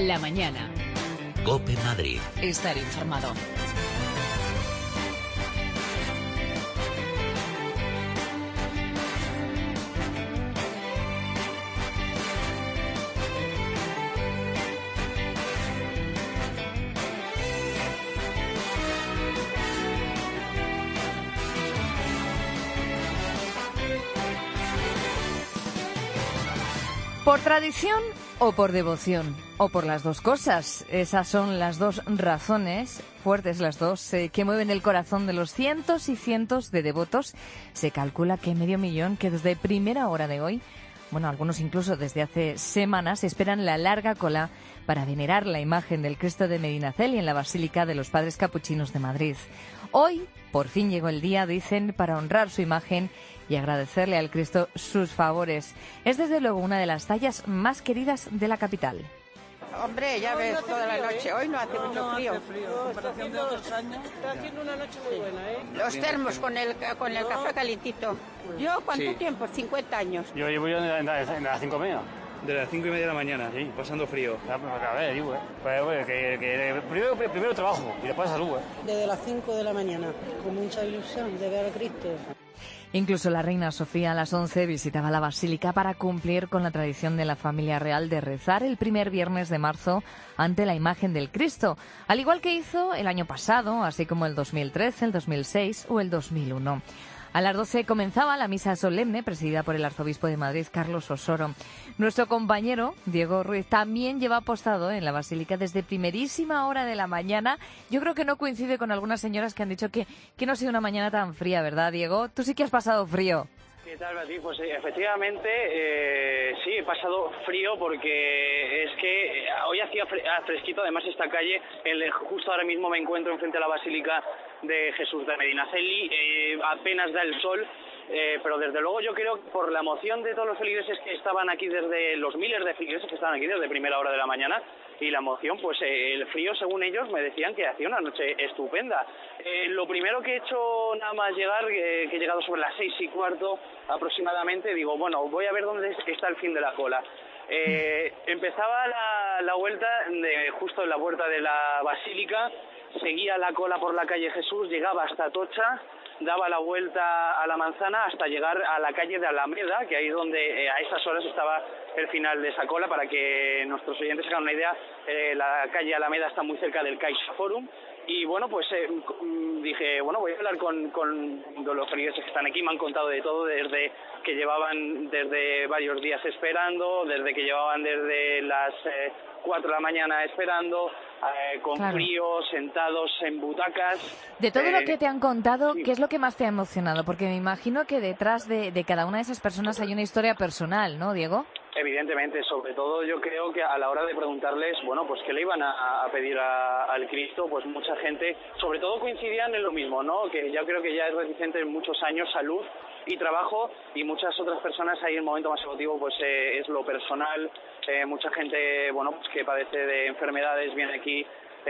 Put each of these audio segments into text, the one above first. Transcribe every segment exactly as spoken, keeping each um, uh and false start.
La mañana. COPE Madrid. Estar informado. ¿Por tradición o por devoción? O por las dos cosas. Esas son las dos razones, fuertes las dos, eh, que mueven el corazón de los cientos y cientos de devotos. Se calcula que medio millón que desde primera hora de hoy, bueno, algunos incluso desde hace semanas, esperan la larga cola para venerar la imagen del Cristo de Medinaceli en la Basílica de los Padres Capuchinos de Madrid. Hoy, por fin llegó el día, dicen, para honrar su imagen y agradecerle al Cristo sus favores. Es desde luego una de las tallas más queridas de la capital. Hombre, ya ves, no toda la noche. ¿Eh? Hoy no hace mucho no, frío. No hace frío, en comparación de otros años. Está haciendo una noche muy buena, ¿eh? Los termos con el, con el café calentito. ¿Yo cuánto sí. tiempo? cincuenta años. Yo llevo yo en las cinco y media. De las cinco y media de la mañana, sí, pasando frío. A, a ver, digo, ¿eh? Pues, pues, que, que primero, primero trabajo y después salud, ¿eh? Desde las cinco de la mañana, con mucha ilusión de ver a Cristo. Incluso la reina Sofía a las once visitaba la basílica para cumplir con la tradición de la familia real de rezar el primer viernes de marzo ante la imagen del Cristo, al igual que hizo el año pasado, así como el dos mil trece, el dos mil seis o el dos mil uno. A las doce comenzaba la misa solemne presidida por el arzobispo de Madrid, Carlos Osoro. Nuestro compañero, Diego Ruiz, también lleva apostado en la basílica desde primerísima hora de la mañana. Yo creo que no coincide con algunas señoras que han dicho que, que no ha sido una mañana tan fría, ¿verdad, Diego? Tú sí que has pasado frío. ¿Qué tal, Beatriz? Pues sí, efectivamente, eh, sí, he pasado frío porque es que hoy hacía fresquito, además esta calle, el, justo ahora mismo me encuentro enfrente de la Basílica de Jesús de Medinaceli, eh, apenas da el sol, eh, pero desde luego yo creo que por la emoción de todos los feligreses que estaban aquí desde, los miles de feligreses que estaban aquí desde primera hora de la mañana, y la emoción, pues eh, el frío, según ellos, me decían que hacía una noche estupenda. Eh, lo primero que he hecho nada más llegar, eh, que he llegado sobre las seis y cuarto aproximadamente, digo, bueno, voy a ver dónde está el fin de la cola. Eh, empezaba la, la vuelta de, justo en la puerta de la Basílica, seguía la cola por la calle Jesús, llegaba hasta Atocha, daba la vuelta a la Manzana hasta llegar a la calle de Alameda, que ahí es donde eh, a esas horas estaba el final de esa cola. Para que nuestros oyentes se hagan una idea, eh, la calle Alameda está muy cerca del Caixa Forum. Y bueno, pues eh, dije, bueno, voy a hablar con, con los feligreses que están aquí. Me han contado de todo, desde que llevaban desde varios días esperando, desde que llevaban desde las eh, cuatro de la mañana esperando, eh, con claro. frío, sentados en butacas. De todo eh, lo que te han contado, sí. ¿qué es lo que más te ha emocionado? Porque me imagino que detrás de, de cada una de esas personas hay una historia personal, ¿no, Diego? Evidentemente, sobre todo yo creo que a la hora de preguntarles, bueno, pues qué le iban a, a pedir a, al Cristo, pues mucha gente, sobre todo coincidían en lo mismo, ¿no? Que yo creo que ya es reticente en muchos años, salud y trabajo, y muchas otras personas ahí el momento más emotivo pues eh, es lo personal. Eh, mucha gente, bueno, pues que padece de enfermedades viene aquí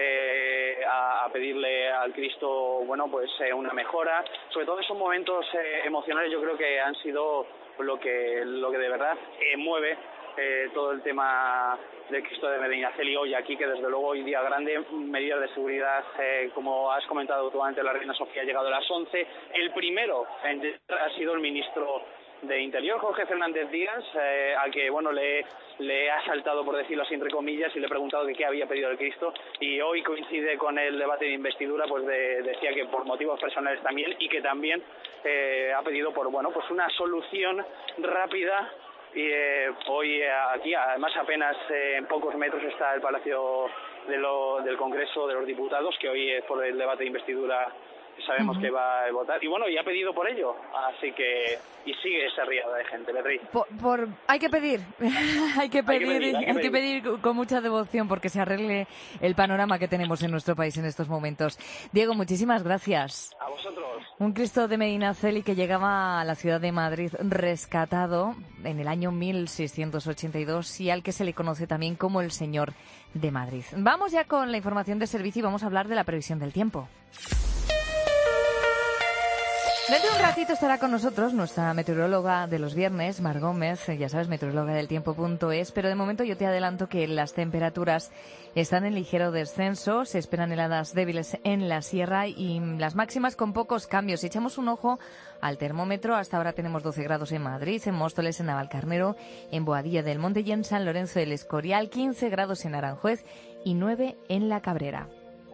Eh, a, a pedirle al Cristo, bueno, pues eh, una mejora. Sobre todo esos momentos eh, emocionales yo creo que han sido lo que lo que de verdad eh, mueve eh, todo el tema del Cristo de Medinaceli hoy aquí, que desde luego hoy día grande, medidas de seguridad, eh, como has comentado tú antes, la reina Sofía ha llegado a las once. El primero en, ha sido el ministro de Interior, Jorge Fernández Díaz, eh, al que bueno le, le ha saltado, por decirlo así entre comillas, y le he preguntado de qué había pedido el Cristo, y hoy coincide con el debate de investidura, pues de, decía que por motivos personales también, y que también eh, ha pedido por bueno pues una solución rápida. Y eh, hoy eh, aquí, además apenas eh, en pocos metros está el Palacio de lo, del Congreso de los Diputados, que hoy es por el debate de investidura sabemos uh-huh. que va a votar, y bueno, y ha pedido por ello, así que, y sigue esa riada de gente, Beatriz. Por, por, hay que pedir, hay que pedir, hay que pedir, hay que hay pedir. que pedir con mucha devoción porque se arregle el panorama que tenemos en nuestro país en estos momentos. Diego, muchísimas gracias. A vosotros. Un Cristo de Medinaceli que llegaba a la ciudad de Madrid rescatado en el año mil seiscientos ochenta y dos y al que se le conoce también como el Señor de Madrid. Vamos ya con la información de servicio y vamos a hablar de la previsión del tiempo. Dentro de un ratito estará con nosotros nuestra meteoróloga de los viernes, Mar Gómez, ya sabes, meteoróloga del tiempo punto es, pero de momento yo te adelanto que las temperaturas están en ligero descenso, se esperan heladas débiles en la sierra y las máximas con pocos cambios. Si echamos un ojo al termómetro, hasta ahora tenemos doce grados en Madrid, en Móstoles, en Navalcarnero, en Boadilla del Monte y en San Lorenzo del Escorial, quince grados en Aranjuez y nueve en La Cabrera.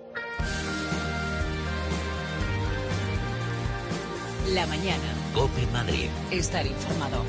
La mañana. COPE Madrid. Estar informado.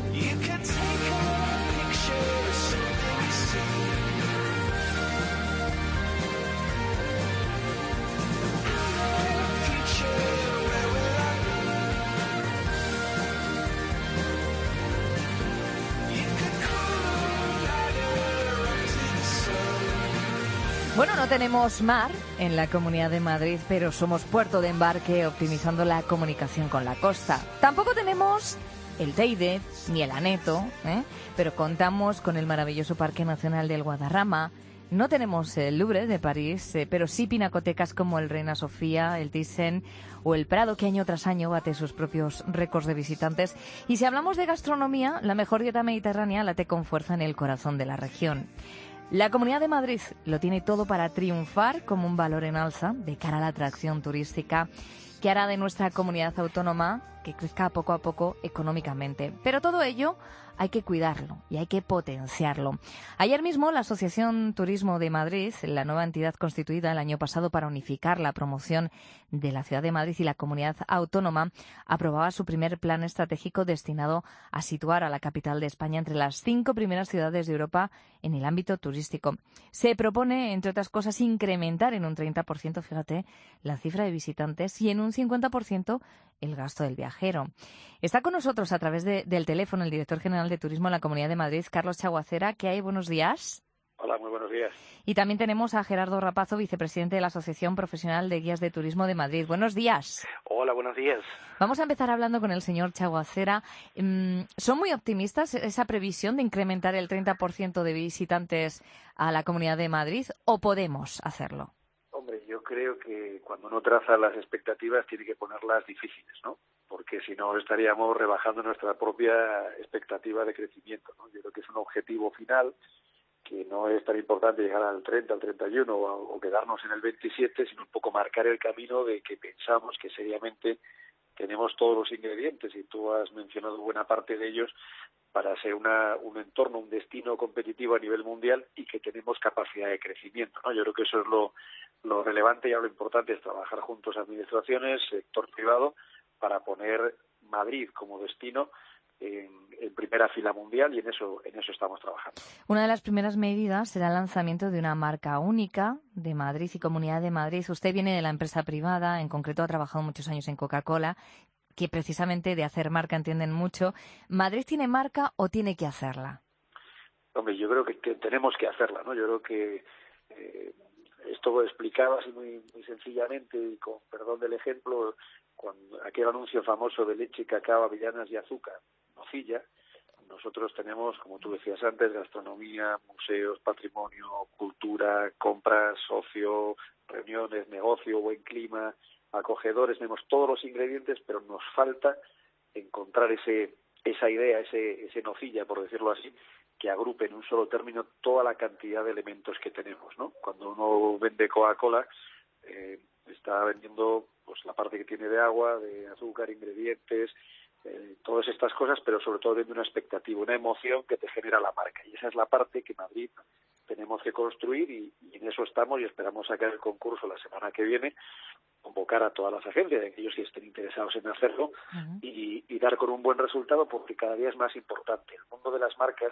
Bueno, no tenemos mar en la Comunidad de Madrid, pero somos puerto de embarque optimizando la comunicación con la costa. Tampoco tenemos el Teide ni el Aneto, ¿eh? pero contamos con el maravilloso Parque Nacional del Guadarrama. No tenemos el Louvre de París, eh, pero sí pinacotecas como el Reina Sofía, el Thyssen o el Prado, que año tras año bate sus propios récords de visitantes. Y si hablamos de gastronomía, la mejor dieta mediterránea late con fuerza en el corazón de la región. La Comunidad de Madrid lo tiene todo para triunfar como un valor en alza de cara a la atracción turística que hará de nuestra comunidad autónoma que crezca poco a poco económicamente. Pero todo ello hay que cuidarlo y hay que potenciarlo. Ayer mismo la Asociación Turismo de Madrid, la nueva entidad constituida el año pasado para unificar la promoción de la Ciudad de Madrid y la comunidad autónoma, aprobaba su primer plan estratégico destinado a situar a la capital de España entre las cinco primeras ciudades de Europa en el ámbito turístico. Se propone, entre otras cosas, incrementar en un treinta por ciento, fíjate, la cifra de visitantes y en un cincuenta por ciento el gasto del viajero. Está con nosotros a través de, del teléfono el director general de Turismo en la Comunidad de Madrid, Carlos Chaguacera. ¿Qué hay? Buenos días. Hola, muy buenos días. Y también tenemos a Gerardo Rapazo, vicepresidente de la Asociación Profesional de Guías de Turismo de Madrid. Buenos días. Hola, buenos días. Vamos a empezar hablando con el señor Chaguacera. ¿Son muy optimistas esa previsión de incrementar el treinta por ciento de visitantes a la Comunidad de Madrid o podemos hacerlo? Hombre, yo creo que cuando uno traza las expectativas tiene que ponerlas difíciles, ¿no? Porque si no estaríamos rebajando nuestra propia expectativa de crecimiento, ¿no? Yo creo que es un objetivo final que no es tan importante llegar al treinta, al treinta y uno o, o quedarnos en el veintisiete, sino un poco marcar el camino de que pensamos que seriamente tenemos todos los ingredientes, y tú has mencionado buena parte de ellos, para ser una, un entorno, un destino competitivo a nivel mundial y que tenemos capacidad de crecimiento, ¿no? Yo creo que eso es lo, lo relevante y lo importante, es trabajar juntos administraciones, sector privado, para poner Madrid como destino en, en primera fila mundial, y en eso en eso estamos trabajando. Una de las primeras medidas será el lanzamiento de una marca única de Madrid y Comunidad de Madrid. Usted viene de la empresa privada, en concreto ha trabajado muchos años en Coca-Cola, que precisamente de hacer marca entienden mucho. ¿Madrid tiene marca o tiene que hacerla? Hombre, yo creo que, que tenemos que hacerla, ¿no? Yo creo que eh, esto lo explicaba así muy, muy sencillamente y con perdón del ejemplo, cuando aquel anuncio famoso de leche, cacao, avellanas y azúcar, nocilla. Nosotros tenemos, como tú decías antes, gastronomía, museos, patrimonio, cultura, compras, ocio, reuniones, negocio, buen clima, acogedores, tenemos todos los ingredientes, pero nos falta encontrar ese esa idea, ese ese nocilla, por decirlo así, que agrupe en un solo término toda la cantidad de elementos que tenemos, ¿no? Cuando uno vende Coca-Cola, eh, está vendiendo pues la parte que tiene de agua, de azúcar, ingredientes, eh, todas estas cosas, pero sobre todo vende una expectativa, una emoción que te genera la marca, y esa es la parte que Madrid tenemos que construir, y, y en eso estamos, y esperamos sacar el concurso la semana que viene, convocar a todas las agencias, de que ellos sí estén interesados en hacerlo, uh-huh. y, y dar con un buen resultado, porque cada día es más importante. El mundo de las marcas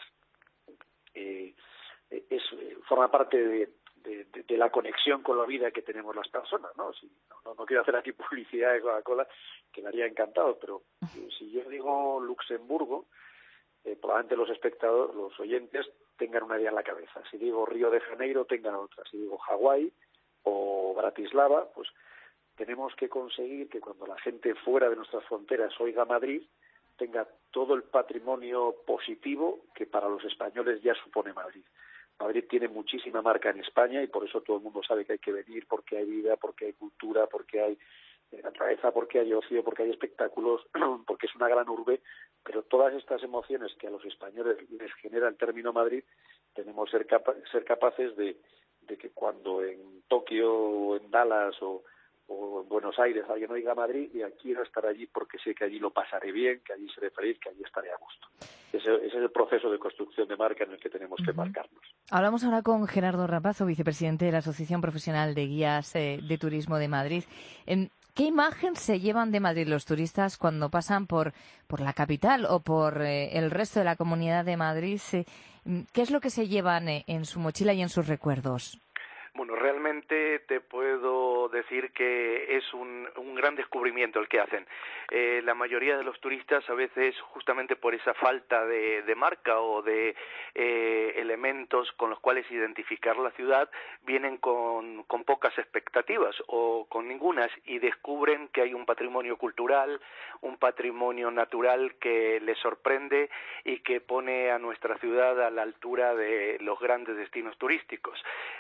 eh, es forma parte de, de, de, de la conexión con la vida que tenemos las personas, ¿no? Si, no, no quiero hacer aquí publicidad de Coca-Cola, que me haría encantado, pero uh-huh. si yo digo Luxemburgo, eh, probablemente los espectadores, los oyentes, tengan una idea en la cabeza. Si digo Río de Janeiro, tengan otra. Si digo Hawái o Bratislava, pues tenemos que conseguir que cuando la gente fuera de nuestras fronteras oiga Madrid, tenga todo el patrimonio positivo que para los españoles ya supone Madrid. Madrid tiene muchísima marca en España, y por eso todo el mundo sabe que hay que venir, porque hay vida, porque hay cultura, porque hay de naturaleza, porque hay ocio, porque hay espectáculos, porque es una gran urbe, pero todas estas emociones que a los españoles les genera el término Madrid, tenemos que ser, capa ser capaces de, de que cuando en Tokio o en Dallas o, o en Buenos Aires alguien oiga Madrid, y quiero estar allí porque sé que allí lo pasaré bien, que allí seré feliz, que allí estaré a gusto. Ese, ese es el proceso de construcción de marca en el que tenemos que uh-huh. marcarnos. Hablamos ahora con Gerardo Rapazo, vicepresidente de la Asociación Profesional de Guías eh, de Turismo de Madrid. Eh, ¿Qué imagen se llevan de Madrid los turistas cuando pasan por, por la capital o por eh, el resto de la Comunidad de Madrid? Eh, ¿Qué es lo que se llevan eh, en su mochila y en sus recuerdos? Bueno, realmente te puedo decir que es un, un gran descubrimiento el que hacen. Eh, la mayoría de los turistas, a veces justamente por esa falta de, de marca o de eh, elementos con los cuales identificar la ciudad, vienen con, con pocas expectativas o con ningunas, y descubren que hay un patrimonio cultural, un patrimonio natural que les sorprende y que pone a nuestra ciudad a la altura de los grandes destinos turísticos.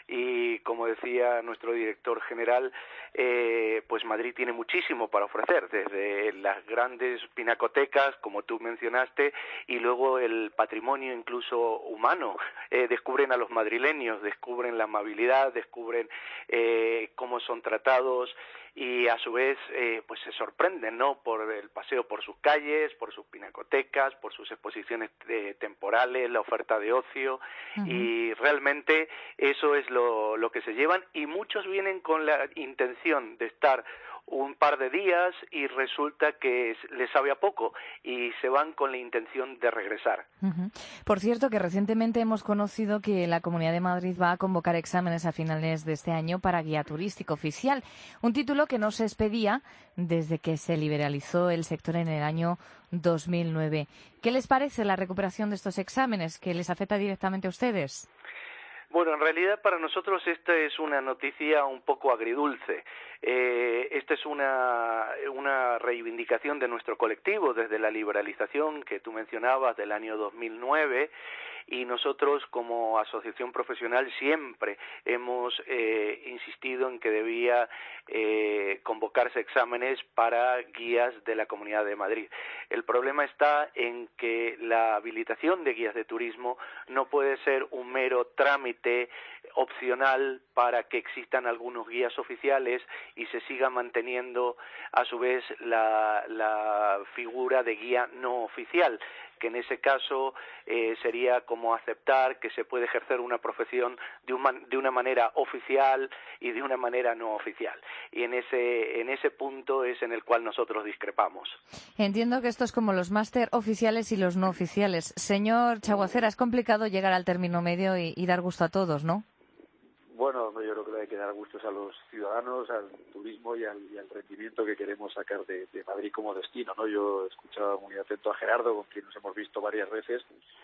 Y como decía nuestro director general, eh, pues Madrid tiene muchísimo para ofrecer, desde las grandes pinacotecas, como tú mencionaste, y luego el patrimonio incluso humano. Eh, descubren a los madrileños, descubren la amabilidad, descubren eh, cómo son tratados, y a su vez eh, pues se sorprenden, ¿no?, por el paseo por sus calles, por sus pinacotecas, por sus exposiciones eh, temporales, la oferta de ocio, uh-huh. y realmente eso es lo, lo que se llevan, y muchos vienen con la intención de estar un par de días y resulta que les sabe a poco y se van con la intención de regresar. Uh-huh. Por cierto, que recientemente hemos conocido que la Comunidad de Madrid va a convocar exámenes a finales de este año para guía turístico oficial, un título que no se expedía desde que se liberalizó el sector en el año dos mil nueve. ¿Qué les parece la recuperación de estos exámenes, que les afecta directamente a ustedes? Bueno, en realidad para nosotros esta es una noticia un poco agridulce. Eh, esta es una, una reivindicación de nuestro colectivo desde la liberalización que tú mencionabas del año dos mil nueve, y nosotros como asociación profesional siempre hemos eh, insistido en que debía eh, convocarse exámenes para guías de la Comunidad de Madrid. El problema está en que la habilitación de guías de turismo no puede ser un mero trámite opcional para que existan algunos guías oficiales y se siga manteniendo a su vez la, la figura de guía no oficial, que en ese caso eh, sería como aceptar que se puede ejercer una profesión de, un man, de una manera oficial y de una manera no oficial. Y en ese, en ese punto es en el cual nosotros discrepamos. Entiendo que esto es como los máster oficiales y los no oficiales. Señor Chaguacera, es complicado llegar al término medio y, y dar gusto a todos, ¿no? Bueno, yo creo que hay que dar gustos a los ciudadanos, al turismo y al, y al rendimiento que queremos sacar de, de Madrid como destino, ¿no? Yo he escuchado muy atento a Gerardo, con quien nos hemos visto varias veces,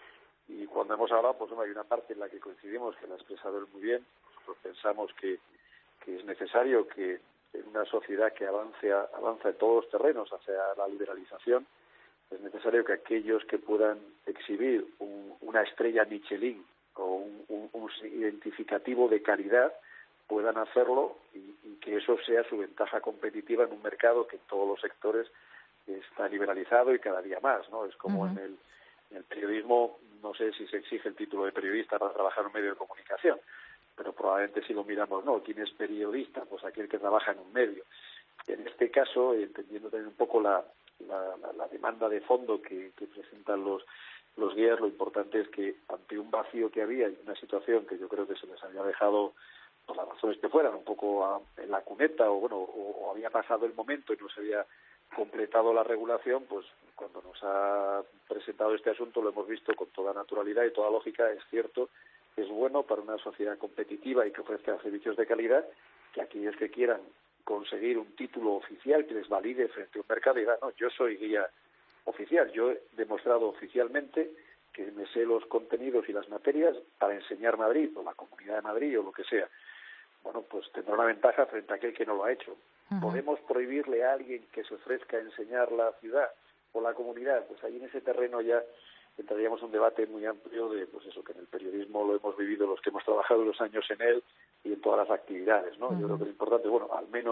y cuando hemos hablado, pues bueno, hay una parte en la que coincidimos, que la ha expresado él muy bien. Nosotros pensamos que, que es necesario que en una sociedad que avance a, avanza en todos los terrenos hacia la liberalización, es necesario que aquellos que puedan exhibir un, una estrella Michelin o un, un, un identificativo de calidad puedan hacerlo, y, y que eso sea su ventaja competitiva en un mercado que en todos los sectores está liberalizado y cada día más, ¿no? Es como uh-huh. en, el, en el periodismo, no sé si se exige el título de periodista para trabajar en un medio de comunicación, pero probablemente si lo miramos, no, ¿quién es periodista? Pues aquel que trabaja en un medio. En este caso, entendiendo también un poco la, la, la, la demanda de fondo que, que presentan los los guías, lo importante es que ante un vacío que había y una situación que yo creo que se les había dejado, por las razones que fueran, un poco a, en la cuneta, o bueno, o, o había pasado el momento y no se había completado la regulación, pues cuando nos ha presentado este asunto lo hemos visto con toda naturalidad y toda lógica. Es cierto, es bueno para una sociedad competitiva y que ofrezca servicios de calidad, que aquellos que quieran conseguir un título oficial que les valide frente a un mercado digan, no, yo soy guía oficial, yo he demostrado oficialmente que me sé los contenidos y las materias para enseñar Madrid o la Comunidad de Madrid o lo que sea. Bueno, pues tendrá una ventaja frente a aquel que no lo ha hecho. Uh-huh. ¿Podemos prohibirle a alguien que se ofrezca a enseñar la ciudad o la comunidad? Pues ahí en ese terreno ya entraríamos en un debate muy amplio de, pues eso, que en el periodismo lo hemos vivido los que hemos trabajado los años en él y en todas las actividades, ¿no? Uh-huh. Yo creo que lo importante, bueno, al menos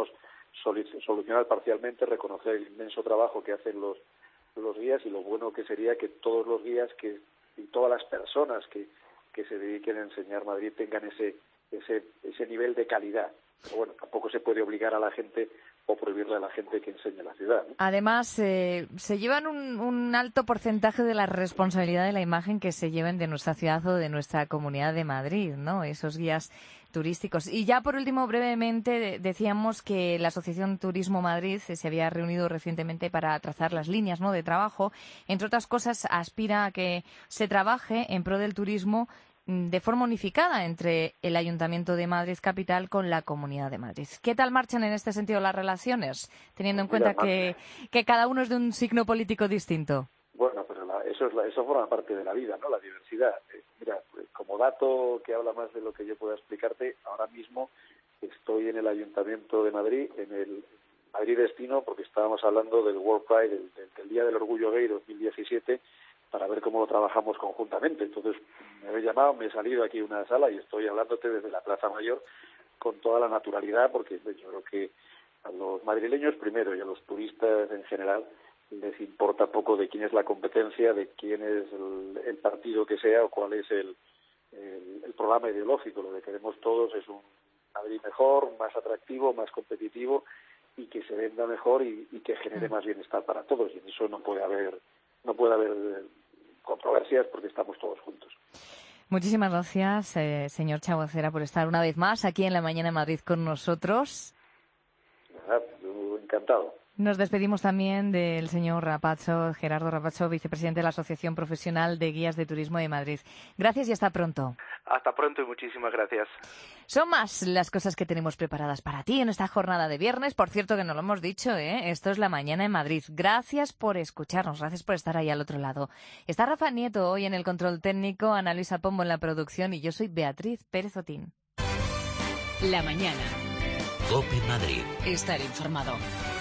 solucionar parcialmente, reconocer el inmenso trabajo que hacen los los guías y lo bueno que sería que todos los guías que y todas las personas que, que se dediquen a enseñar Madrid tengan ese ese ese nivel de calidad. Pero bueno, tampoco se puede obligar a la gente o prohibirle a la gente que enseñe la ciudad, ¿no? Además, eh, se llevan un, un alto porcentaje de la responsabilidad de la imagen que se lleven de nuestra ciudad o de nuestra Comunidad de Madrid, ¿no? Esos guías turísticos. Y ya por último, brevemente, decíamos que la Asociación Turismo Madrid se había reunido recientemente para trazar las líneas, ¿no?, de trabajo. Entre otras cosas, aspira a que se trabaje en pro del turismo de forma unificada entre el Ayuntamiento de Madrid Capital con la Comunidad de Madrid. ¿Qué tal marchan en este sentido las relaciones, teniendo en cuenta que, que cada uno es de un signo político distinto? Bueno, pero la, eso es la, eso forma parte de la vida, ¿no? La diversidad. Eh, mira, como dato que habla más de lo que yo pueda explicarte, ahora mismo estoy en el Ayuntamiento de Madrid, en el Madrid Destino, porque estábamos hablando del World Pride, del, del, del Día del Orgullo Gay dos mil diecisiete, para ver cómo lo trabajamos conjuntamente. Entonces, me habéis llamado, me he salido aquí a una sala y estoy hablándote desde la Plaza Mayor con toda la naturalidad, porque yo creo que a los madrileños primero y a los turistas en general les importa poco de quién es la competencia, de quién es el, el partido que sea o cuál es el, el, el programa ideológico. Lo que queremos todos es un Madrid mejor, más atractivo, más competitivo y que se venda mejor y, y que genere más bienestar para todos. Y en eso no puede haber no puede haber controversias porque estamos todos juntos. Muchísimas gracias, eh, señor Chaboncera, por estar una vez más aquí en La Mañana en Madrid con nosotros. Nada, yo encantado. Nos despedimos también del señor Rapacho, Gerardo Rapacho, vicepresidente de la Asociación Profesional de Guías de Turismo de Madrid. Gracias y hasta pronto. Hasta pronto y muchísimas gracias. Son más las cosas que tenemos preparadas para ti en esta jornada de viernes. Por cierto, que no lo hemos dicho, ¿eh? Esto es La Mañana en Madrid. Gracias por escucharnos, gracias por estar ahí al otro lado. Está Rafa Nieto hoy en el control técnico, Ana Luisa Pombo en la producción y yo soy Beatriz Pérez Otín. La Mañana. COPE Madrid. Estar informado.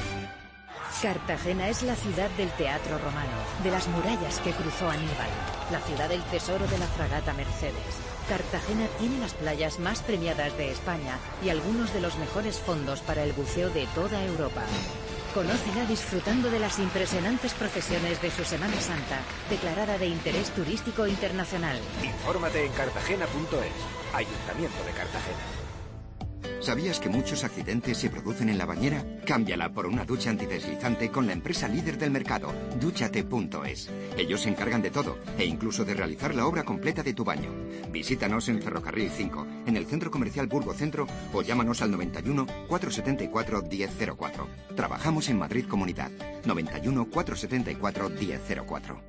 Cartagena es la ciudad del teatro romano, de las murallas que cruzó Aníbal, la ciudad del tesoro de la fragata Mercedes. Cartagena tiene las playas más premiadas de España y algunos de los mejores fondos para el buceo de toda Europa. Conócela disfrutando de las impresionantes procesiones de su Semana Santa, declarada de interés turístico internacional. Infórmate en cartagena punto es, Ayuntamiento de Cartagena. ¿Sabías que muchos accidentes se producen en la bañera? Cámbiala por una ducha antideslizante con la empresa líder del mercado, dúchate punto es. Ellos se encargan de todo e incluso de realizar la obra completa de tu baño. Visítanos en Ferrocarril cinco, en el Centro Comercial Burgo Centro o llámanos al noventa y uno, cuatrocientos setenta y cuatro, diez cero cuatro. Trabajamos en Madrid Comunidad. noventa y uno, cuatrocientos setenta y cuatro, diez cero cuatro.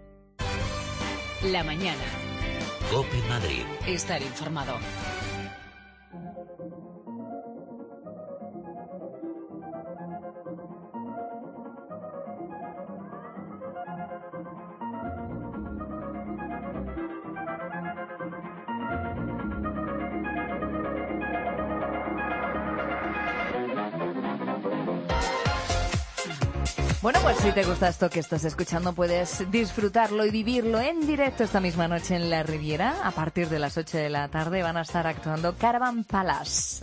La Mañana. COPE Madrid. Estar informado. Bueno, pues si te gusta esto que estás escuchando, puedes disfrutarlo y vivirlo en directo esta misma noche en la Riviera. A partir de las ocho de la tarde van a estar actuando Caravan Palace.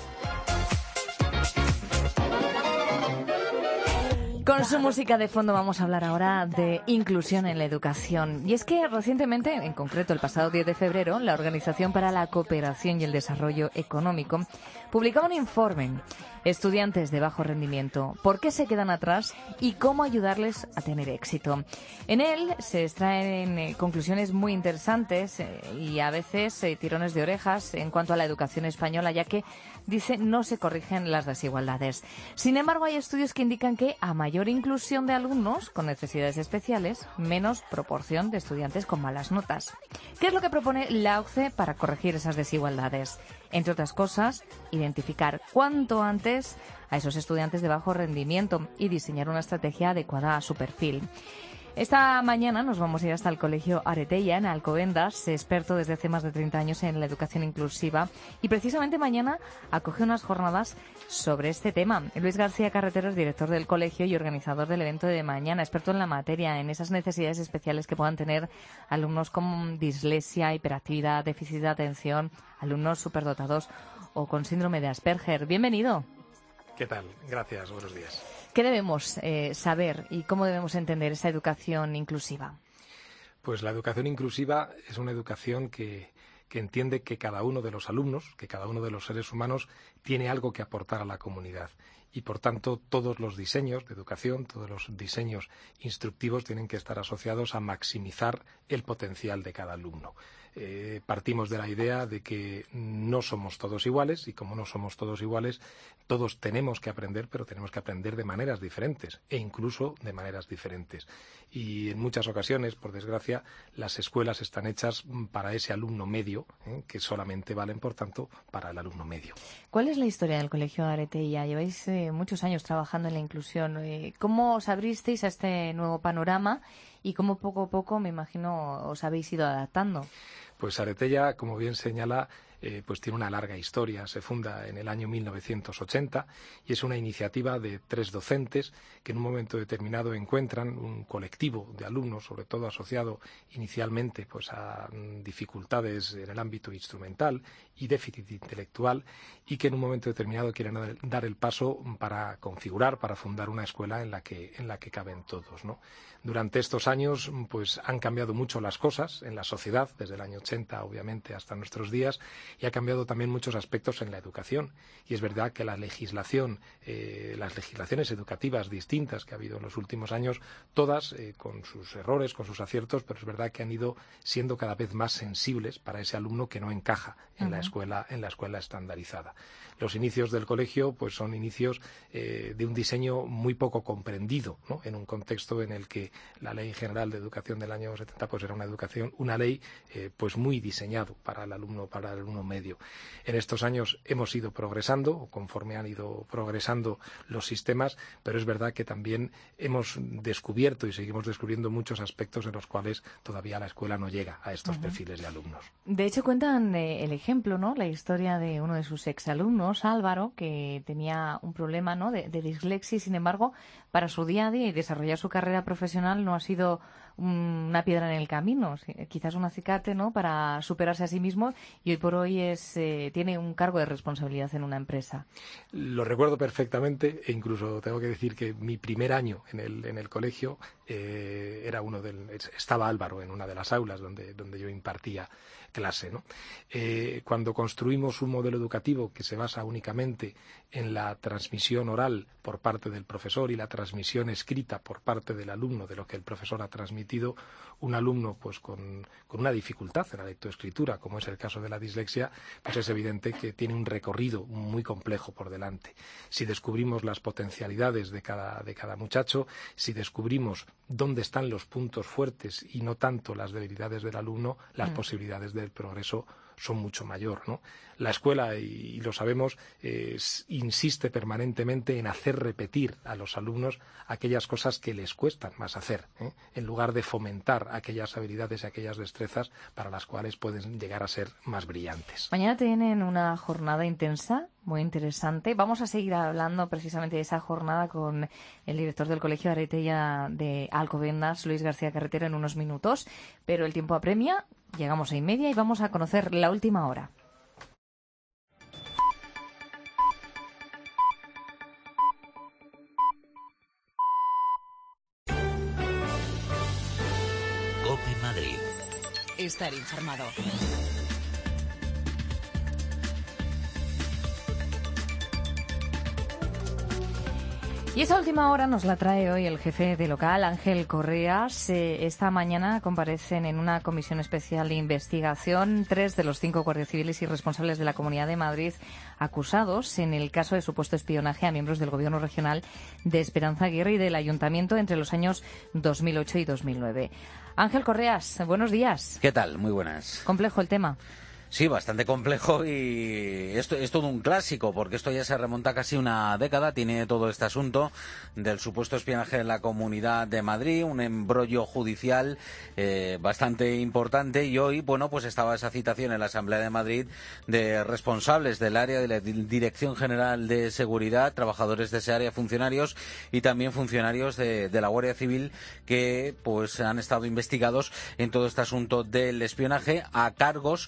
Con su música de fondo vamos a hablar ahora de inclusión en la educación. Y es que recientemente, en concreto el pasado diez de febrero, la Organización para la Cooperación y el Desarrollo Económico publicaba un informe, Estudiantes de bajo rendimiento, ¿por qué se quedan atrás y cómo ayudarles a tener éxito? En él se extraen eh, conclusiones muy interesantes eh, y a veces eh, tirones de orejas en cuanto a la educación española, ya que, dice, no se corrigen las desigualdades. Sin embargo, hay estudios que indican que a mayor inclusión de alumnos con necesidades especiales, menos proporción de estudiantes con malas notas. ¿Qué es lo que propone la O C D E para corregir esas desigualdades? Entre otras cosas, identificar cuanto antes a esos estudiantes de bajo rendimiento y diseñar una estrategia adecuada a su perfil. Esta mañana nos vamos a ir hasta el Colegio Aretella, en Alcobendas, experto desde hace más de treinta años en la educación inclusiva, y precisamente mañana acoge unas jornadas sobre este tema. Luis García Carreteros, director del colegio y organizador del evento de mañana, experto en la materia, en esas necesidades especiales que puedan tener alumnos con dislexia, hiperactividad, déficit de atención, alumnos superdotados o con síndrome de Asperger. Bienvenido. ¿Qué tal? Gracias, buenos días. ¿Qué debemos eh, saber y cómo debemos entender esa educación inclusiva? Pues la educación inclusiva es una educación que, que entiende que cada uno de los alumnos, que cada uno de los seres humanos tiene algo que aportar a la comunidad. Y, por tanto, todos los diseños de educación, todos los diseños instructivos tienen que estar asociados a maximizar el potencial de cada alumno. Eh, partimos de la idea de que no somos todos iguales y como no somos todos iguales, todos tenemos que aprender, pero tenemos que aprender de maneras diferentes e incluso de maneras diferentes. Y en muchas ocasiones, por desgracia, las escuelas están hechas para ese alumno medio, ¿eh? que solamente valen, por tanto, para el alumno medio. ¿Cuál es la historia del Colegio Aretella? Lleváis eh, muchos años trabajando en la inclusión. Eh, ¿Cómo os abristeis a este nuevo panorama y cómo poco a poco, me imagino, os habéis ido adaptando? Pues Aretella, como bien señala, eh, pues tiene una larga historia. Se funda en el año mil novecientos ochenta y es una iniciativa de tres docentes que en un momento determinado encuentran un colectivo de alumnos, sobre todo asociado inicialmente pues a mm, dificultades en el ámbito instrumental y déficit intelectual, y que en un momento determinado quieren dar el paso para configurar, para fundar una escuela en la que, en la que caben todos, ¿no? Durante estos años pues han cambiado mucho las cosas en la sociedad, desde el año ochenta obviamente hasta nuestros días, y ha cambiado también muchos aspectos en la educación. Y es verdad que la legislación, eh, las legislaciones educativas distintas que ha habido en los últimos años, todas eh, con sus errores, con sus aciertos, pero es verdad que han ido siendo cada vez más sensibles para ese alumno que no encaja en uh-huh. la escuela, en la escuela estandarizada. Los inicios del colegio pues son inicios eh, de un diseño muy poco comprendido, ¿no? En un contexto en el que la Ley General de Educación del año setenta pues era una educación, una ley eh, pues muy diseñado para el alumno, para el alumno medio. En estos años hemos ido progresando, conforme han ido progresando los sistemas, pero es verdad que también hemos descubierto y seguimos descubriendo muchos aspectos en los cuales todavía la escuela no llega a estos uh-huh. perfiles de alumnos. De hecho, cuentan eh, el ejemplo, ¿no? La historia de uno de sus exalumnos, Álvaro, que tenía un problema, ¿no? de, de dislexia y, sin embargo, para su día a día y desarrollar su carrera profesional no ha sido una piedra en el camino, quizás un acicate, ¿no? Para superarse a sí mismo, y hoy por hoy es eh, tiene un cargo de responsabilidad en una empresa. Lo recuerdo perfectamente e incluso tengo que decir que mi primer año en el, en el colegio eh, era uno del, estaba Álvaro en una de las aulas donde, donde yo impartía clase, ¿no? Eh, cuando construimos un modelo educativo que se basa únicamente en la transmisión oral por parte del profesor y la transmisión escrita por parte del alumno de lo que el profesor ha transmitido, un alumno pues con, con una dificultad en la lectoescritura, como es el caso de la dislexia, pues es evidente que tiene un recorrido muy complejo por delante. Si descubrimos las potencialidades de cada, de cada muchacho, si descubrimos dónde están los puntos fuertes y no tanto las debilidades del alumno, las mm. posibilidades del progreso son mucho mayor, ¿no? La escuela, y lo sabemos, eh, insiste permanentemente en hacer repetir a los alumnos aquellas cosas que les cuestan más hacer, ¿eh? en lugar de fomentar aquellas habilidades y aquellas destrezas para las cuales pueden llegar a ser más brillantes. Mañana tienen una jornada intensa, muy interesante. Vamos a seguir hablando precisamente de esa jornada con el director del Colegio Aretella de Alcobendas, Luis García Carretero, en unos minutos, pero el tiempo apremia. Llegamos a y media y vamos a conocer la última hora. COPE Madrid. Estar informado. Y esa última hora nos la trae hoy el jefe de local, Ángel Correas. Eh, esta mañana comparecen en una comisión especial de investigación tres de los cinco guardias civiles y responsables de la Comunidad de Madrid acusados en el caso de supuesto espionaje a miembros del Gobierno regional de Esperanza Aguirre y del Ayuntamiento entre los años dos mil ocho y dos mil nueve. Ángel Correas, buenos días. ¿Qué tal? Muy buenas. Complejo el tema. Sí, bastante complejo, y esto es todo un clásico, porque esto ya se remonta casi una década. Tiene todo este asunto del supuesto espionaje en la Comunidad de Madrid, un embrollo judicial eh, bastante importante, y hoy, bueno, pues estaba esa citación en la Asamblea de Madrid de responsables del área de la Dirección General de Seguridad, trabajadores de ese área, funcionarios y también funcionarios de, de la Guardia Civil, que pues han estado investigados en todo este asunto del espionaje a cargos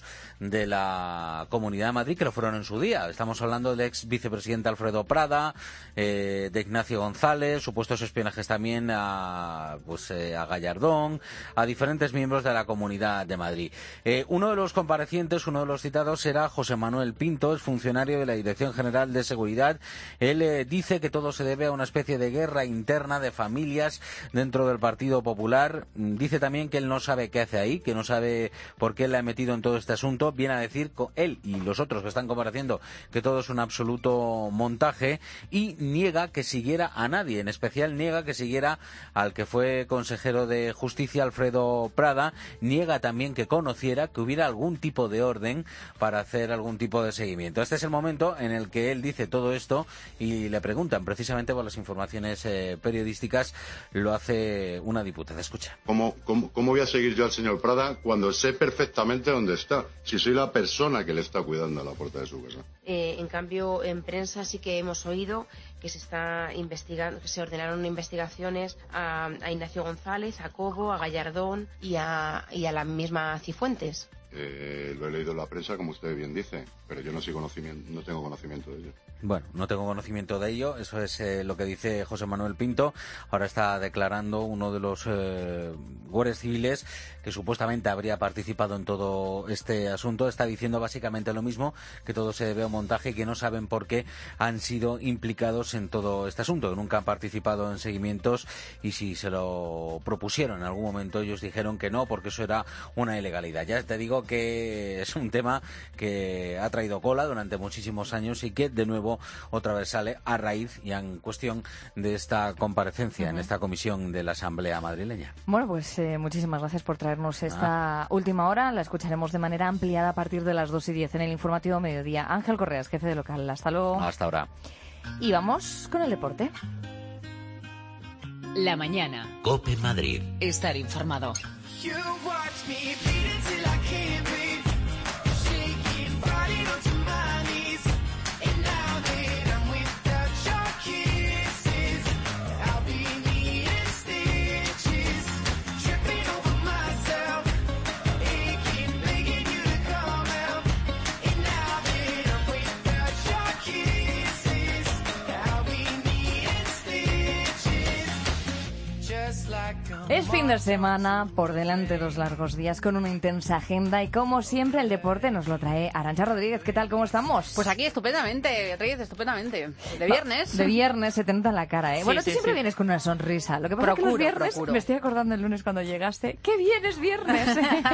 de la Comunidad de Madrid, que lo fueron en su día. Estamos hablando del ex vicepresidente Alfredo Prada, eh, de Ignacio González, supuestos espionajes también a, pues, eh, a Gallardón, a diferentes miembros de la Comunidad de Madrid. Eh, uno de los comparecientes, uno de los citados, era José Manuel Pinto, es funcionario de la Dirección General de Seguridad. Él eh, dice que todo se debe a una especie de guerra interna de familias dentro del Partido Popular. Dice también que él no sabe qué hace ahí, que no sabe por qué le ha metido en todo este asunto. Viene a decir él y los otros que están compareciendo que todo es un absoluto montaje, y niega que siguiera a nadie, en especial niega que siguiera al que fue consejero de Justicia, Alfredo Prada. Niega también que conociera que hubiera algún tipo de orden para hacer algún tipo de seguimiento. Este es el momento en el que él dice todo esto y le preguntan precisamente por las informaciones eh, periodísticas. Lo hace una diputada. Escucha. ¿Cómo, cómo, ¿Cómo voy a seguir yo al señor Prada cuando sé perfectamente dónde está? Si soy la persona que le está cuidando a la puerta de su casa. Eh, en cambio, en prensa sí que hemos oído que se está investigando, que se ordenaron investigaciones a, a Ignacio González, a Cobo, a Gallardón y a, y a la misma Cifuentes. Eh, lo he leído en la prensa, como usted bien dice, pero yo no, soy conocimiento, no tengo conocimiento de ello. Bueno, no tengo conocimiento de ello, eso es eh, lo que dice José Manuel Pinto. Ahora está declarando uno de los eh, guardias civiles que supuestamente habría participado en todo este asunto. Está diciendo básicamente lo mismo, que todo se debe a un montaje y que no saben por qué han sido implicados en todo este asunto, que nunca han participado en seguimientos, y si se lo propusieron en algún momento ellos dijeron que no, porque eso era una ilegalidad. Ya te digo que es un tema que ha traído cola durante muchísimos años y que de nuevo otra vez sale a raíz y en cuestión de esta comparecencia uh-huh. en esta comisión de la Asamblea madrileña. Bueno, pues eh, muchísimas gracias por traernos esta ah. última hora. La escucharemos de manera ampliada a partir de las dos y diez en el informativo mediodía. Ángel Correas, jefe de local. Hasta luego. Hasta ahora. Y vamos con el deporte. La mañana. COPE Madrid. Estar informado. Es fin de semana, por delante dos largos días con una intensa agenda y como siempre el deporte nos lo trae Arantxa Rodríguez. ¿Qué tal? ¿Cómo estamos? Pues aquí estupendamente, Beatriz, estupendamente. De viernes. De viernes se te nota la cara, ¿eh? Sí, bueno, tú sí, siempre sí. vienes con una sonrisa. Lo que pasa procuro, es que los viernes, procuro. me estoy acordando el lunes cuando llegaste, ¡qué bien es viernes!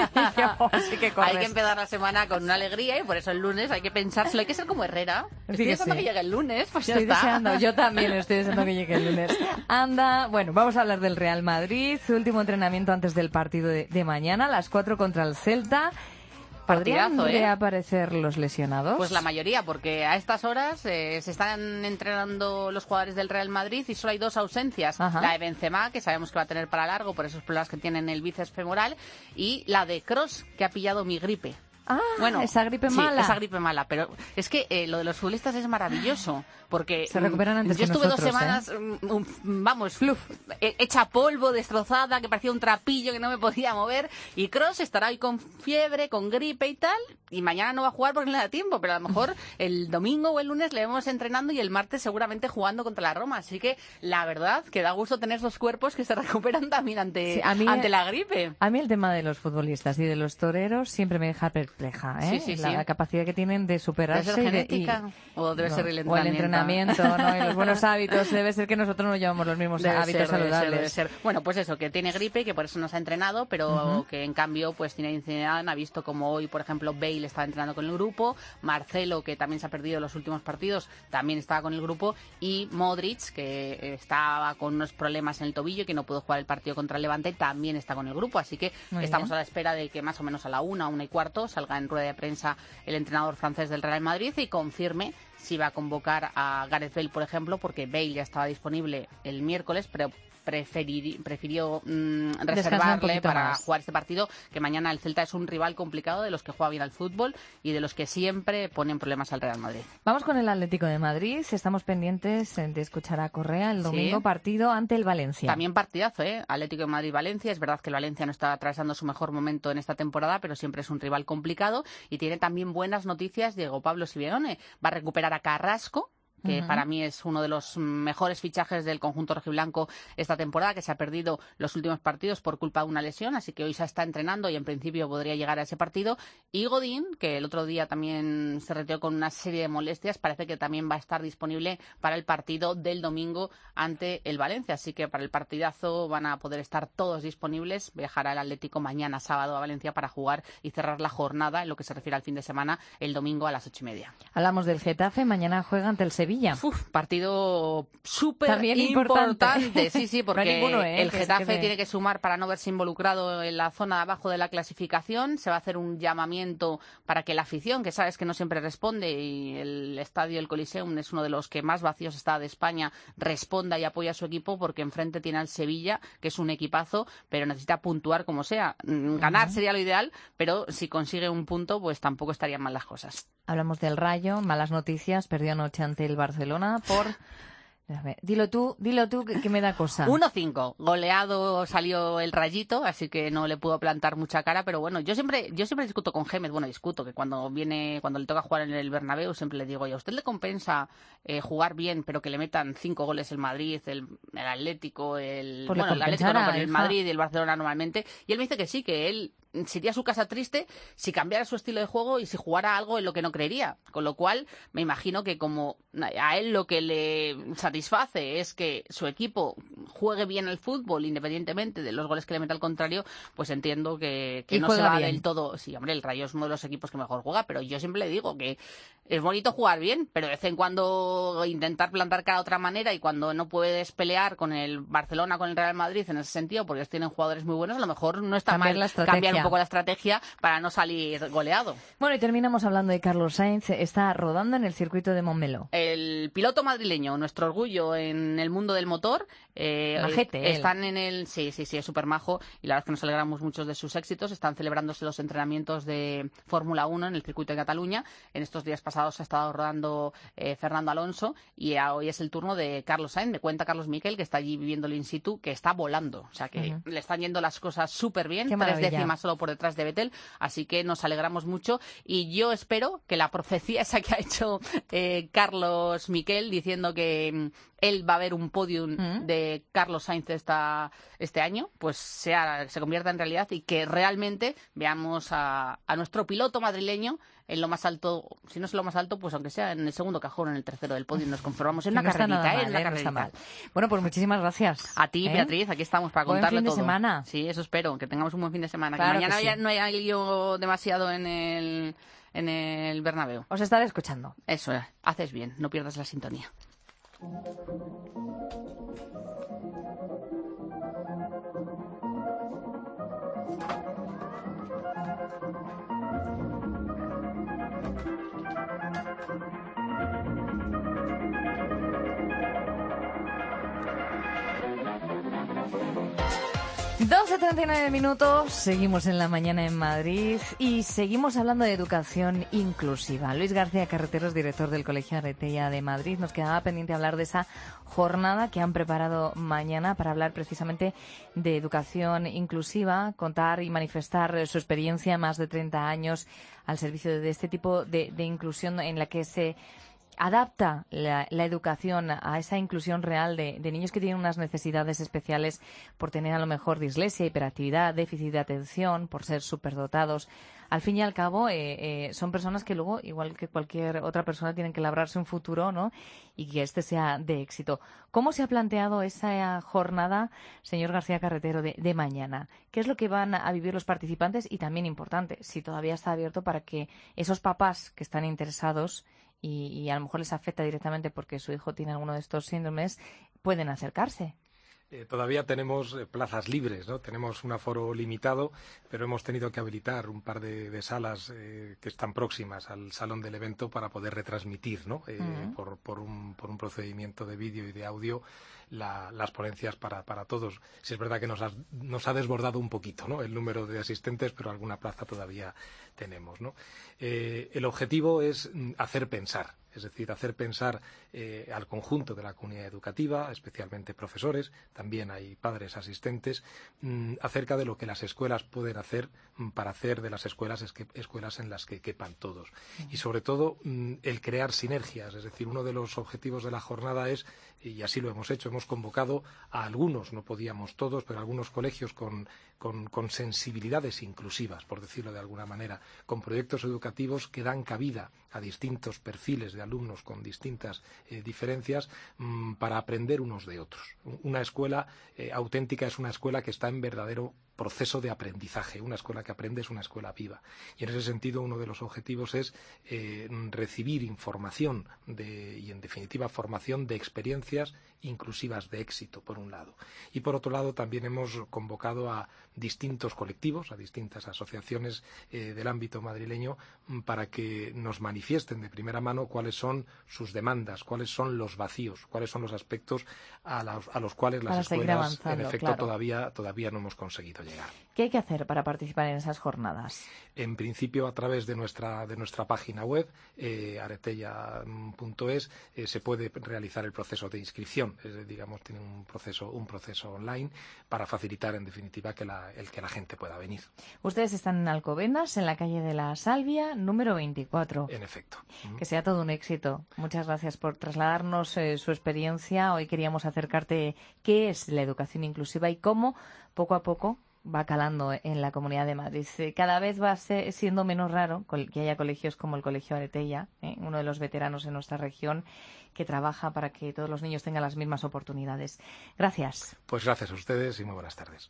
oh, sí que hay que empezar la semana con una alegría y por eso el lunes hay que pensárselo. Hay que ser como Herrera. Estoy sí deseando sí. que llegue el lunes, pues estoy ya está. Deseando, yo también estoy deseando que llegue el lunes. Anda, bueno, vamos a hablar del Real Madrid, su último entrenamiento antes del partido de, de mañana, a las cuatro contra el Celta. ¿Podrían Partidazo, ¿eh? reaparecer los lesionados? Pues la mayoría, porque a estas horas eh, se están entrenando los jugadores del Real Madrid y solo hay dos ausencias. Ajá. La de Benzema, que sabemos que va a tener para largo por esos problemas que tiene en el bíceps femoral, y la de Kroos, que ha pillado mi gripe. Ah, bueno, esa gripe sí, mala. esa gripe mala, pero es que eh, lo de los futbolistas es maravilloso, porque se recuperan antes yo que estuve nosotros, dos semanas, ¿eh? um, vamos, Fluf, hecha polvo, destrozada, que parecía un trapillo que no me podía mover, y Kroos estará hoy con fiebre, con gripe y tal, y mañana no va a jugar porque no le da tiempo, pero a lo mejor el domingo o el lunes le vemos entrenando y el martes seguramente jugando contra la Roma, así que la verdad que da gusto tener esos cuerpos que se recuperan también ante, sí, a mí, ante la gripe. A mí el tema de los futbolistas y de los toreros siempre me deja perpleja, ¿eh? Sí, sí, la, sí. la capacidad que tienen de superarse. ¿Debe ser genética? Y de, y, o debe no, ser el entrenamiento. O el entrenamiento, ¿no? Y los buenos hábitos. Debe ser que nosotros no llevamos los mismos debe hábitos ser, saludables. Debe ser, debe ser. Bueno, pues eso, que tiene gripe y que por eso no se ha entrenado, pero uh-huh. que en cambio pues tiene Zidane, ha visto como hoy, por ejemplo, Bale estaba entrenando con el grupo, Marcelo, que también se ha perdido los últimos partidos, también estaba con el grupo, y Modric, que estaba con unos problemas en el tobillo y que no pudo jugar el partido contra el Levante, también está con el grupo. Así que Muy estamos bien. a la espera de que más o menos a la una, una y cuarto, salga en rueda de prensa el entrenador francés del Real Madrid y confirme si va a convocar a Gareth Bale, por ejemplo, porque Bale ya estaba disponible el miércoles, pero preferir, prefirió mmm, reservarle para más. jugar este partido, que mañana el Celta es un rival complicado, de los que juega bien al fútbol y de los que siempre ponen problemas al Real Madrid. Vamos con el Atlético de Madrid. Estamos pendientes de escuchar a Correa el domingo, sí. partido ante el Valencia. También partidazo, ¿eh? Atlético de Madrid-Valencia. Es verdad que el Valencia no está atravesando su mejor momento en esta temporada, pero siempre es un rival complicado y tiene también buenas noticias Diego Pablo Simeone. Va a recuperar a Carrasco, que uh-huh. para mí es uno de los mejores fichajes del conjunto rojiblanco esta temporada, que se ha perdido los últimos partidos por culpa de una lesión, así que hoy se está entrenando y en principio podría llegar a ese partido. Y Godín, que el otro día también se retiró con una serie de molestias, parece que también va a estar disponible para el partido del domingo ante el Valencia, así que para el partidazo van a poder estar todos disponibles. Viajará el Atlético mañana sábado a Valencia para jugar y cerrar la jornada en lo que se refiere al fin de semana el domingo a las ocho y media. Hablamos del Getafe, mañana juega ante el Sevilla. Uf, partido súper importante. importante. Sí, sí, porque no ninguno, ¿eh? el Getafe que tiene que sumar para no verse involucrado en la zona de abajo de la clasificación. Se va a hacer un llamamiento para que la afición, que sabes que no siempre responde, y el estadio, el Coliseum, es uno de los que más vacíos está de España, responda y apoya a su equipo, porque enfrente tiene al Sevilla, que es un equipazo, pero necesita puntuar como sea. Ganar uh-huh. sería lo ideal, pero si consigue un punto, pues tampoco estarían mal las cosas. Hablamos del Rayo, malas noticias, perdió anoche ante el Barcelona por... Dilo tú, dilo tú, que, que me da cosa. uno cinco, goleado salió el Rayito, así que no le puedo plantar mucha cara, pero bueno, yo siempre yo siempre discuto con Gémez, bueno, discuto, que cuando viene, cuando le toca jugar en el Bernabéu, siempre le digo, oye, ¿a usted le compensa eh, jugar bien, pero que le metan cinco goles el Madrid, el, el Atlético, el... Pues bueno, el Atlético no, pero el hija. Madrid y el Barcelona normalmente? Y él me dice que sí, que él se iría a su casa triste si cambiara su estilo de juego y si jugara algo en lo que no creería. Con lo cual, me imagino que como a él lo que le satisface es que su equipo juegue bien el fútbol, independientemente de los goles que le meta al contrario, pues entiendo que, que no se va bien. Del todo. Sí, hombre, el Rayo es uno de los equipos que mejor juega, pero yo siempre le digo que es bonito jugar bien, pero de vez en cuando intentar plantar cara de otra manera, y cuando no puedes pelear con el Barcelona, con el Real Madrid en ese sentido, porque ellos tienen jugadores muy buenos, a lo mejor no está cambiar mal cambiar un poco la estrategia para no salir goleado. Bueno, y terminamos hablando de Carlos Sainz. Está rodando en el circuito de Montmeló. El piloto madrileño, nuestro orgullo en el mundo del motor. Eh, Majete, están él. en el... Sí, sí, sí, es súper majo, y la verdad es que nos alegramos muchos de sus éxitos. Están celebrándose los entrenamientos de Fórmula uno en el circuito de Cataluña. En estos días pasados ha estado rodando eh, Fernando Alonso, y hoy es el turno de Carlos Sainz. Me cuenta Carlos Miquel, que está allí viviéndolo in situ, que está volando. O sea, que uh-huh. le están yendo las cosas súper bien. Qué Tres maravilla. décimas solo por detrás de Vettel, así que nos alegramos mucho, y yo espero que la profecía esa que ha hecho eh, Carlos Miquel, diciendo que mm, él va a ver un podium ¿Mm? de Carlos Sainz esta, este año, pues sea, se convierta en realidad, y que realmente veamos a, a nuestro piloto madrileño en lo más alto, si no es lo más alto, pues aunque sea en el segundo cajón, en el tercero del podio, nos conformamos en una no carrerita, mal, ¿eh? En una eh, carrerita. no bueno, pues muchísimas gracias. A ti, ¿eh? Beatriz, aquí estamos para buen contarle fin de todo. semana. Sí, eso espero, que tengamos un buen fin de semana. Claro que mañana que sí. ya no haya lío demasiado en el, en el Bernabéu. Os estaré escuchando. Eso, haces bien, no pierdas la sintonía. doce treinta y nueve minutos, seguimos en la mañana en Madrid y seguimos hablando de educación inclusiva. Luis García Carreteros, director del Colegio Arretella de Madrid, nos quedaba pendiente hablar de esa jornada que han preparado mañana para hablar precisamente de educación inclusiva, contar y manifestar su experiencia, más de treinta años al servicio de este tipo de, de inclusión en la que se adapta la, la educación a esa inclusión real de, de niños que tienen unas necesidades especiales por tener a lo mejor dislexia, hiperactividad, déficit de atención, por ser superdotados. Al fin y al cabo, eh, eh, son personas que luego, igual que cualquier otra persona, tienen que labrarse un futuro, ¿no? Y que este sea de éxito. ¿Cómo se ha planteado esa jornada, señor García Carretero, de, de mañana? ¿Qué es lo que van a vivir los participantes? Y también importante, si todavía está abierto para que esos papás que están interesados y, y a lo mejor les afecta directamente porque su hijo tiene alguno de estos síndromes, pueden acercarse. Eh, todavía tenemos eh, plazas libres, ¿no? Tenemos un aforo limitado, pero hemos tenido que habilitar un par de, de salas eh, que están próximas al salón del evento para poder retransmitir, ¿no? Eh, uh-huh. por, por, un, por un procedimiento de vídeo y de audio la, las ponencias para, para todos. Si es verdad que nos ha, nos ha desbordado un poquito, ¿no? El número de asistentes, pero alguna plaza todavía tenemos, ¿no? Eh, el objetivo es hacer pensar. Es decir, hacer pensar eh, al conjunto de la comunidad educativa, especialmente profesores, también hay padres asistentes, mmm, acerca de lo que las escuelas pueden hacer mmm, para hacer de las escuelas es que, escuelas en las que quepan todos. Y sobre todo, mmm, el crear sinergias. Es decir, uno de los objetivos de la jornada es, y así lo hemos hecho, hemos convocado a algunos, no podíamos todos, pero algunos colegios con, con, con sensibilidades inclusivas, por decirlo de alguna manera, con proyectos educativos que dan cabida a distintos perfiles de alumnos con distintas eh, diferencias mmm, para aprender unos de otros. Una escuela eh, auténtica es una escuela que está en verdadero proceso de aprendizaje. Una escuela que aprende es una escuela viva. Y en ese sentido uno de los objetivos es eh, recibir información de, y en definitiva formación de experiencias inclusivas de éxito, por un lado. Y por otro lado también hemos convocado a distintos colectivos, a distintas asociaciones eh, del ámbito madrileño para que nos manifiesten de primera mano cuáles son sus demandas, cuáles son los vacíos, cuáles son los aspectos a, la, a los cuales las escuelas en efecto claro. todavía, todavía no hemos conseguido llegar. ¿Qué hay que hacer para participar en esas jornadas? En principio, a través de nuestra, de nuestra página web, eh, aretella punto es, eh, se puede realizar el proceso de inscripción. Es, digamos, tiene un proceso, un proceso online para facilitar, en definitiva, que la, el que la gente pueda venir. Ustedes están en Alcobendas, en la calle de la Salvia, número veinticuatro. En efecto. Que sea todo un éxito. Muchas gracias por trasladarnos eh, su experiencia. Hoy queríamos acercarte qué es la educación inclusiva y cómo, poco a poco, va calando en la Comunidad de Madrid. Cada vez va siendo menos raro que haya colegios como el Colegio Aretella, ¿eh? uno de los veteranos en nuestra región, que trabaja para que todos los niños tengan las mismas oportunidades. Gracias. Pues gracias a ustedes y muy buenas tardes.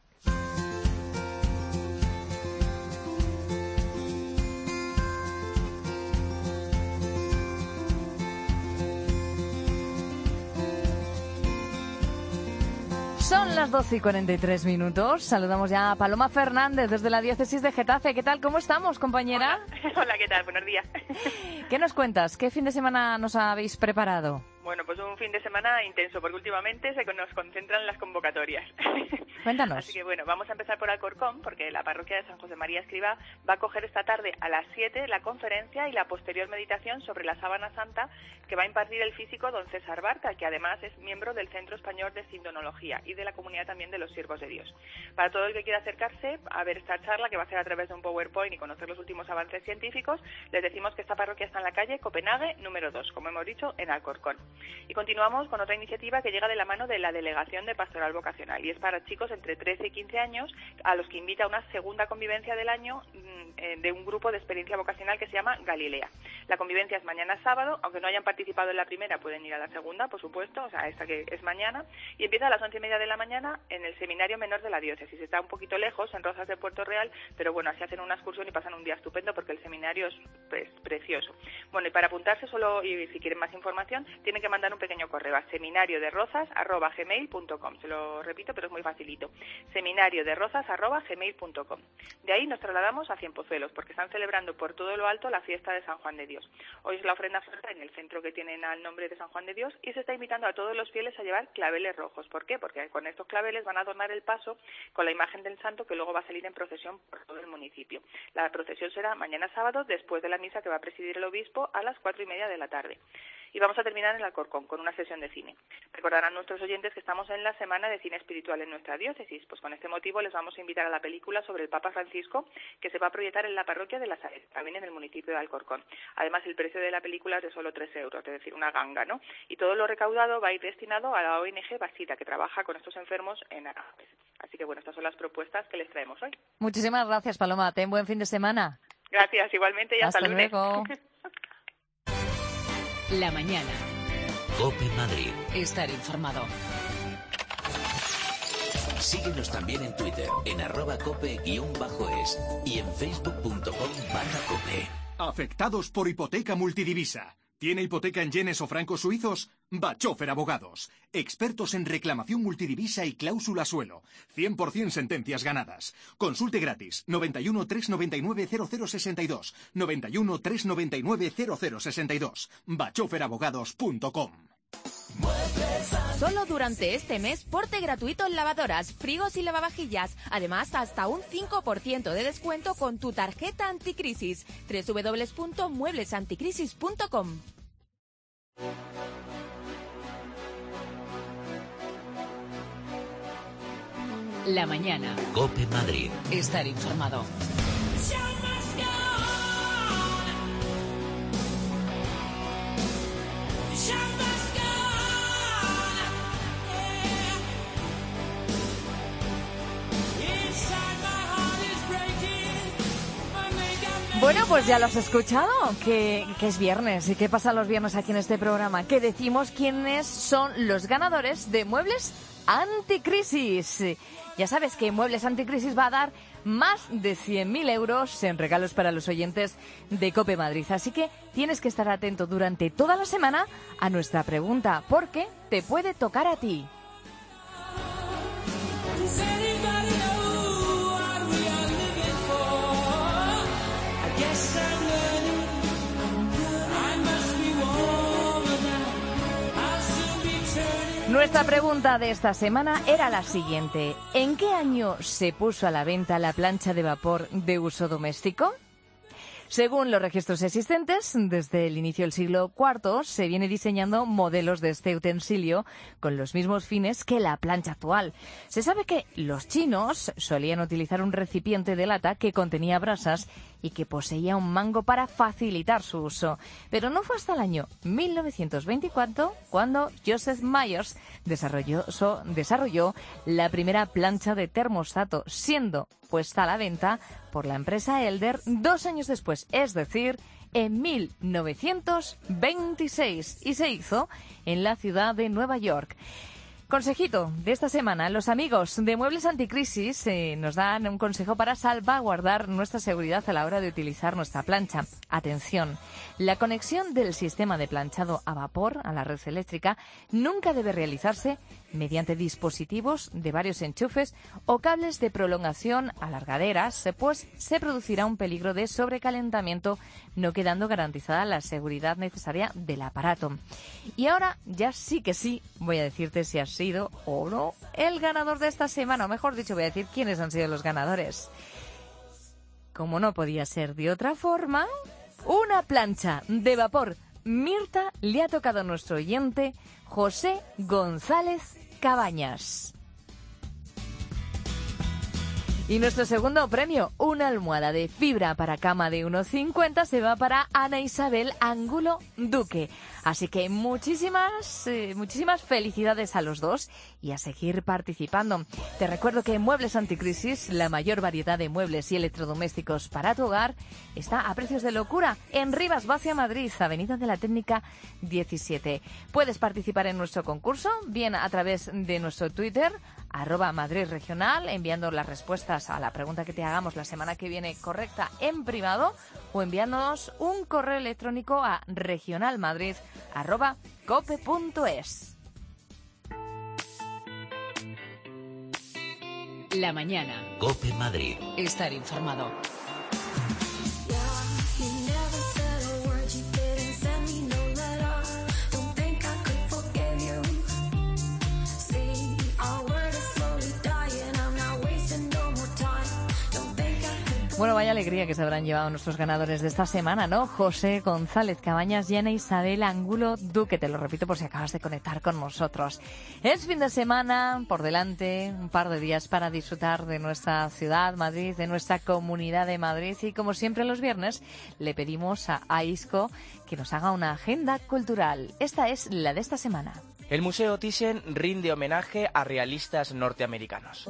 Son las doce y cuarenta y tres minutos. Saludamos ya a Paloma Fernández desde la diócesis de Getafe. ¿Qué tal? ¿Cómo estamos, compañera? Hola, Hola ¿qué tal? Buenos días. ¿Qué nos cuentas? ¿Qué fin de semana nos habéis preparado? Bueno, pues un fin de semana intenso, porque últimamente se nos concentran las convocatorias. Cuéntanos. Así que bueno, vamos a empezar por Alcorcón, porque la parroquia de San José María Escrivá va a coger esta tarde a las siete la conferencia y la posterior meditación sobre la Sábana Santa que va a impartir el físico don César Barca, que además es miembro del Centro Español de Sindonología y de la comunidad también de los Siervos de Dios. Para todo el que quiera acercarse a ver esta charla, que va a ser a través de un PowerPoint y conocer los últimos avances científicos, les decimos que esta parroquia está en la calle Copenhague número dos, como hemos dicho, en Alcorcón. Y continuamos con otra iniciativa que llega de la mano de la Delegación de Pastoral Vocacional, y es para chicos entre trece y quince años, a los que invita a una segunda convivencia del año eh, de un grupo de experiencia vocacional que se llama Galilea. La convivencia es mañana sábado, aunque no hayan participado en la primera, pueden ir a la segunda, por supuesto, o sea, esta que es mañana, y empieza a las once y media de la mañana en el Seminario Menor de la Diócesis. Está un poquito lejos, en Rozas de Puerto Real, pero bueno, así hacen una excursión y pasan un día estupendo porque el seminario es pues, precioso. Bueno, y para apuntarse solo, y si quieren más información, tienen que mandar un pequeño correo a seminario de rozas arroba gmail punto com. Se lo repito, pero es muy facilito. seminario de rozas arroba gmail punto com. De ahí nos trasladamos a Cienpozuelos, porque están celebrando por todo lo alto la fiesta de San Juan de Dios. Hoy es la ofrenda santa en el centro que tienen al nombre de San Juan de Dios y se está invitando a todos los fieles a llevar claveles rojos. ¿Por qué? Porque con estos claveles van a adornar el paso con la imagen del santo que luego va a salir en procesión por todo el municipio. La procesión será mañana sábado después de la misa que va a presidir el obispo a las cuatro y media de la tarde. Y vamos a terminar en Alcorcón con una sesión de cine. Recordarán nuestros oyentes que estamos en la Semana de Cine Espiritual en nuestra diócesis. Pues con este motivo les vamos a invitar a la película sobre el Papa Francisco, que se va a proyectar en la parroquia de La Salet, también en el municipio de Alcorcón. Además, el precio de la película es de solo tres euros, es decir, una ganga, ¿no? Y todo lo recaudado va a ir destinado a la O N G Basita, que trabaja con estos enfermos en Aragón. Así que bueno, estas son las propuestas que les traemos hoy. Muchísimas gracias, Paloma. Ten buen fin de semana. Gracias, igualmente, y hasta, hasta lunes. Luego. La mañana. COPE Madrid. Estar informado. Síguenos también en Twitter, en arroba cope guión bajo es y en facebook punto com barra cope. Afectados por hipoteca multidivisa. ¿Tiene hipoteca en yenes o francos suizos? Bachofer Abogados. Expertos en reclamación multidivisa y cláusula suelo. cien por ciento sentencias ganadas. Consulte gratis. noventa y uno, trescientos noventa y nueve, cero cero sesenta y dos. noventa y uno, trescientos noventa y nueve, cero cero sesenta y dos. bachofer abogados punto com. Solo durante este mes, porte gratuito en lavadoras, frigos y lavavajillas. Además, hasta un cinco por ciento de descuento con tu tarjeta anticrisis. doble u doble u doble u punto muebles anticrisis punto com. La mañana. COPE Madrid. Estar informado. Bueno, pues ya lo has escuchado, que, que es viernes. ¿Y qué pasa los viernes aquí en este programa? Que decimos quiénes son los ganadores de Muebles Anticrisis. Ya sabes que Muebles Anticrisis va a dar más de cien mil euros en regalos para los oyentes de COPE Madrid. Así que tienes que estar atento durante toda la semana a nuestra pregunta, porque te puede tocar a ti. Nuestra pregunta de esta semana era la siguiente. ¿En qué año se puso a la venta la plancha de vapor de uso doméstico? Según los registros existentes, desde el inicio del siglo cuarto se viene diseñando modelos de este utensilio con los mismos fines que la plancha actual. Se sabe que los chinos solían utilizar un recipiente de lata que contenía brasas y que poseía un mango para facilitar su uso. Pero no fue hasta el año mil novecientos veinticuatro cuando Joseph Myers desarrolló, so, desarrolló la primera plancha de termostato, siendo puesta a la venta por la empresa Elder dos años después, es decir, en mil novecientos veintiséis, y se hizo en la ciudad de Nueva York. Consejito de esta semana, los amigos de Muebles Anticrisis eh, nos dan un consejo para salvaguardar nuestra seguridad a la hora de utilizar nuestra plancha. Atención, la conexión del sistema de planchado a vapor a la red eléctrica nunca debe realizarse mediante dispositivos de varios enchufes o cables de prolongación alargaderas, pues se producirá un peligro de sobrecalentamiento, no quedando garantizada la seguridad necesaria del aparato. Y ahora ya sí que sí voy a decirte si has sido o no el ganador de esta semana, o mejor dicho, voy a decir quiénes han sido los ganadores. Como no podía ser de otra forma, una plancha de vapor Mirta le ha tocado a nuestro oyente José González Cabañas. Y nuestro segundo premio, una almohada de fibra para cama de uno cincuenta, se va para Ana Isabel Ángulo Duque. Así que muchísimas, eh, muchísimas felicidades a los dos y a seguir participando. Te recuerdo que en Muebles Anticrisis, la mayor variedad de muebles y electrodomésticos para tu hogar, está a precios de locura en Rivas Vacia, Madrid, Avenida de la Técnica diecisiete. Puedes participar en nuestro concurso, bien a través de nuestro Twitter, arroba Madrid Regional, enviando las respuestas a la pregunta que te hagamos la semana que viene correcta en privado, o enviándonos un correo electrónico a regionalmadrid arroba cope punto es. La mañana. COPE Madrid. Estar informado. Bueno, vaya alegría que se habrán llevado nuestros ganadores de esta semana, ¿no? José González Cabañas y Ana Isabel Ángulo Duque, te lo repito por si acabas de conectar con nosotros. Es fin de semana, por delante, un par de días para disfrutar de nuestra ciudad, Madrid, de nuestra comunidad de Madrid, y como siempre los viernes le pedimos a AISCO que nos haga una agenda cultural. Esta es la de esta semana. El Museo Thyssen rinde homenaje a realistas norteamericanos.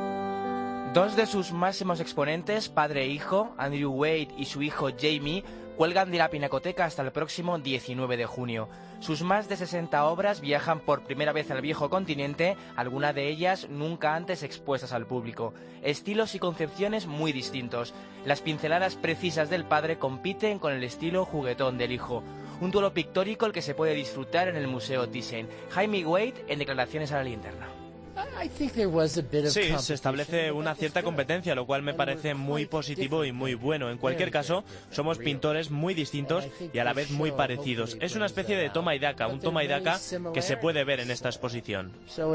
Dos de sus máximos exponentes, padre e hijo, Andrew Wade y su hijo Jamie, cuelgan de la Pinacoteca hasta el próximo diecinueve de junio. Sus más de sesenta obras viajan por primera vez al viejo continente, algunas de ellas nunca antes expuestas al público. Estilos y concepciones muy distintos. Las pinceladas precisas del padre compiten con el estilo juguetón del hijo. Un duelo pictórico el que se puede disfrutar en el Museo Thyssen. Jaime Wade en declaraciones a la linterna. Sí, se establece una cierta competencia, lo cual me parece muy positivo y muy bueno. En cualquier caso, somos pintores muy distintos y a la vez muy parecidos. Es una especie de toma y daca, un toma y daca que se puede ver en esta exposición.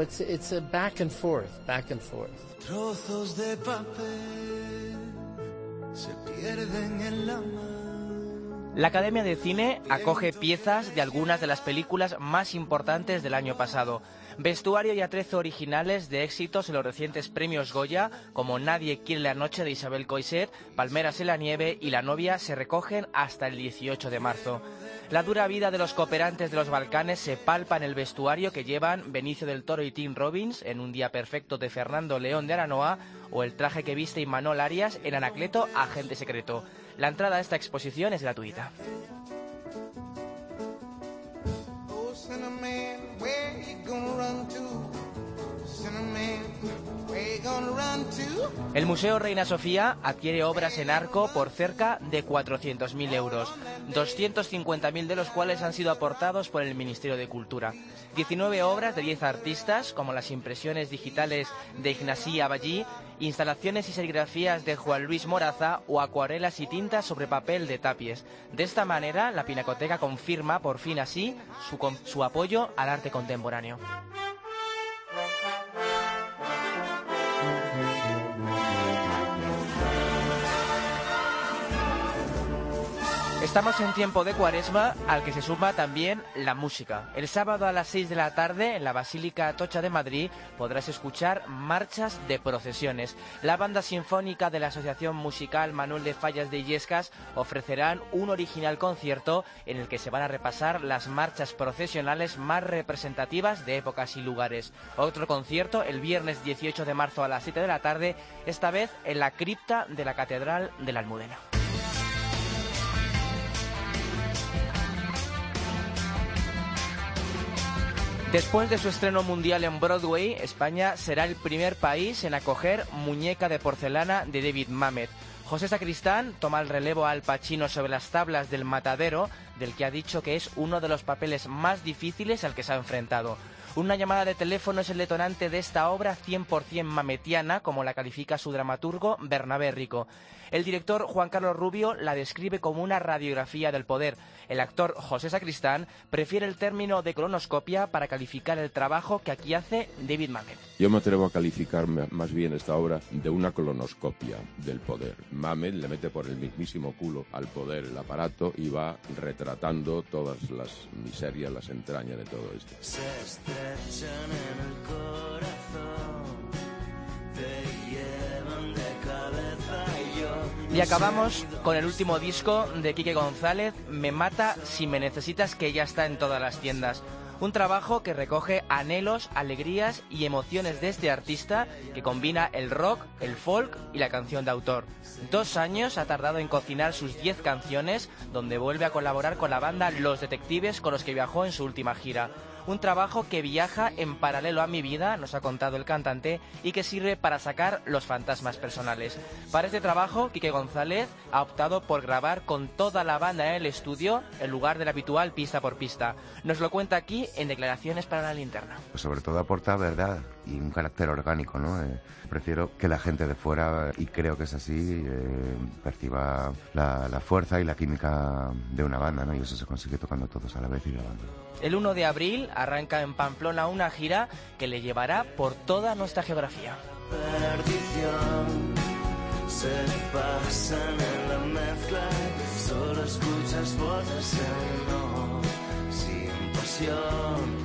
Trozos de papel se pierden en la mar. La Academia de Cine acoge piezas de algunas de las películas más importantes del año pasado. Vestuario y atrezo originales de éxitos en los recientes premios Goya, como Nadie quiere la noche de Isabel Coixet, Palmeras en la nieve y La novia, se recogen hasta el dieciocho de marzo. La dura vida de los cooperantes de los Balcanes se palpa en el vestuario que llevan Benicio del Toro y Tim Robbins en Un día perfecto de Fernando León de Aranoa, o el traje que viste Imanol Arias en Anacleto, agente secreto. La entrada a esta exposición es gratuita. El Museo Reina Sofía adquiere obras en arco por cerca de cuatrocientos mil euros, doscientos cincuenta mil de los cuales han sido aportados por el Ministerio de Cultura. diecinueve obras de diez artistas, como las impresiones digitales de Ignasi Aballí, instalaciones y serigrafías de Juan Luis Moraza o acuarelas y tintas sobre papel de Tapies. De esta manera, la Pinacoteca confirma por fin así su, su apoyo al arte contemporáneo. Estamos en tiempo de Cuaresma, al que se suma también la música. El sábado a las seis de la tarde, en la Basílica Atocha de Madrid, podrás escuchar marchas de procesiones. La banda sinfónica de la Asociación Musical Manuel de Fallas de Illescas ofrecerán un original concierto en el que se van a repasar las marchas procesionales más representativas de épocas y lugares. Otro concierto el viernes dieciocho de marzo a las siete de la tarde, esta vez en la cripta de la Catedral de la Almudena. Después de su estreno mundial en Broadway, España será el primer país en acoger Muñeca de porcelana de David Mamet. José Sacristán toma el relevo a Al Pacino sobre las tablas del Matadero, del que ha dicho que es uno de los papeles más difíciles al que se ha enfrentado. Una llamada de teléfono es el detonante de esta obra cien por cien mametiana, como la califica su dramaturgo Bernabé Rico. El director Juan Carlos Rubio la describe como una radiografía del poder. El actor José Sacristán prefiere el término de colonoscopia para calificar el trabajo que aquí hace David Mamet. Yo me atrevo a calificar más bien esta obra de una colonoscopia del poder. Mamet le mete por el mismísimo culo al poder el aparato y va retratando todas las miserias, las entrañas de todo esto. Se estrechan en el corazón, te llevan de cabeza y yo... Y acabamos con el último disco de Quique González, Me mata si me necesitas, que ya está en todas las tiendas. Un trabajo que recoge anhelos, alegrías y emociones de este artista que combina el rock, el folk y la canción de autor. Dos años ha tardado en cocinar sus diez canciones, donde vuelve a colaborar con la banda Los Detectives, con los que viajó en su última gira. Un trabajo que viaja en paralelo a mi vida, nos ha contado el cantante, y que sirve para sacar los fantasmas personales. Para este trabajo, Quique González ha optado por grabar con toda la banda en el estudio, en lugar del habitual pista por pista. Nos lo cuenta aquí en Declaraciones para la Linterna. Pues sobre todo aporta verdad y un carácter orgánico, ¿no? Eh, prefiero que la gente de fuera, y creo que es así, eh, perciba la, la fuerza y la química de una banda, ¿no? Y eso se consigue tocando todos a la vez y grabando. El uno de abril arranca en Pamplona una gira que le llevará por toda nuestra geografía. Perdición, se pasan en la mezcla, solo escuchas voces en no, sin pasión,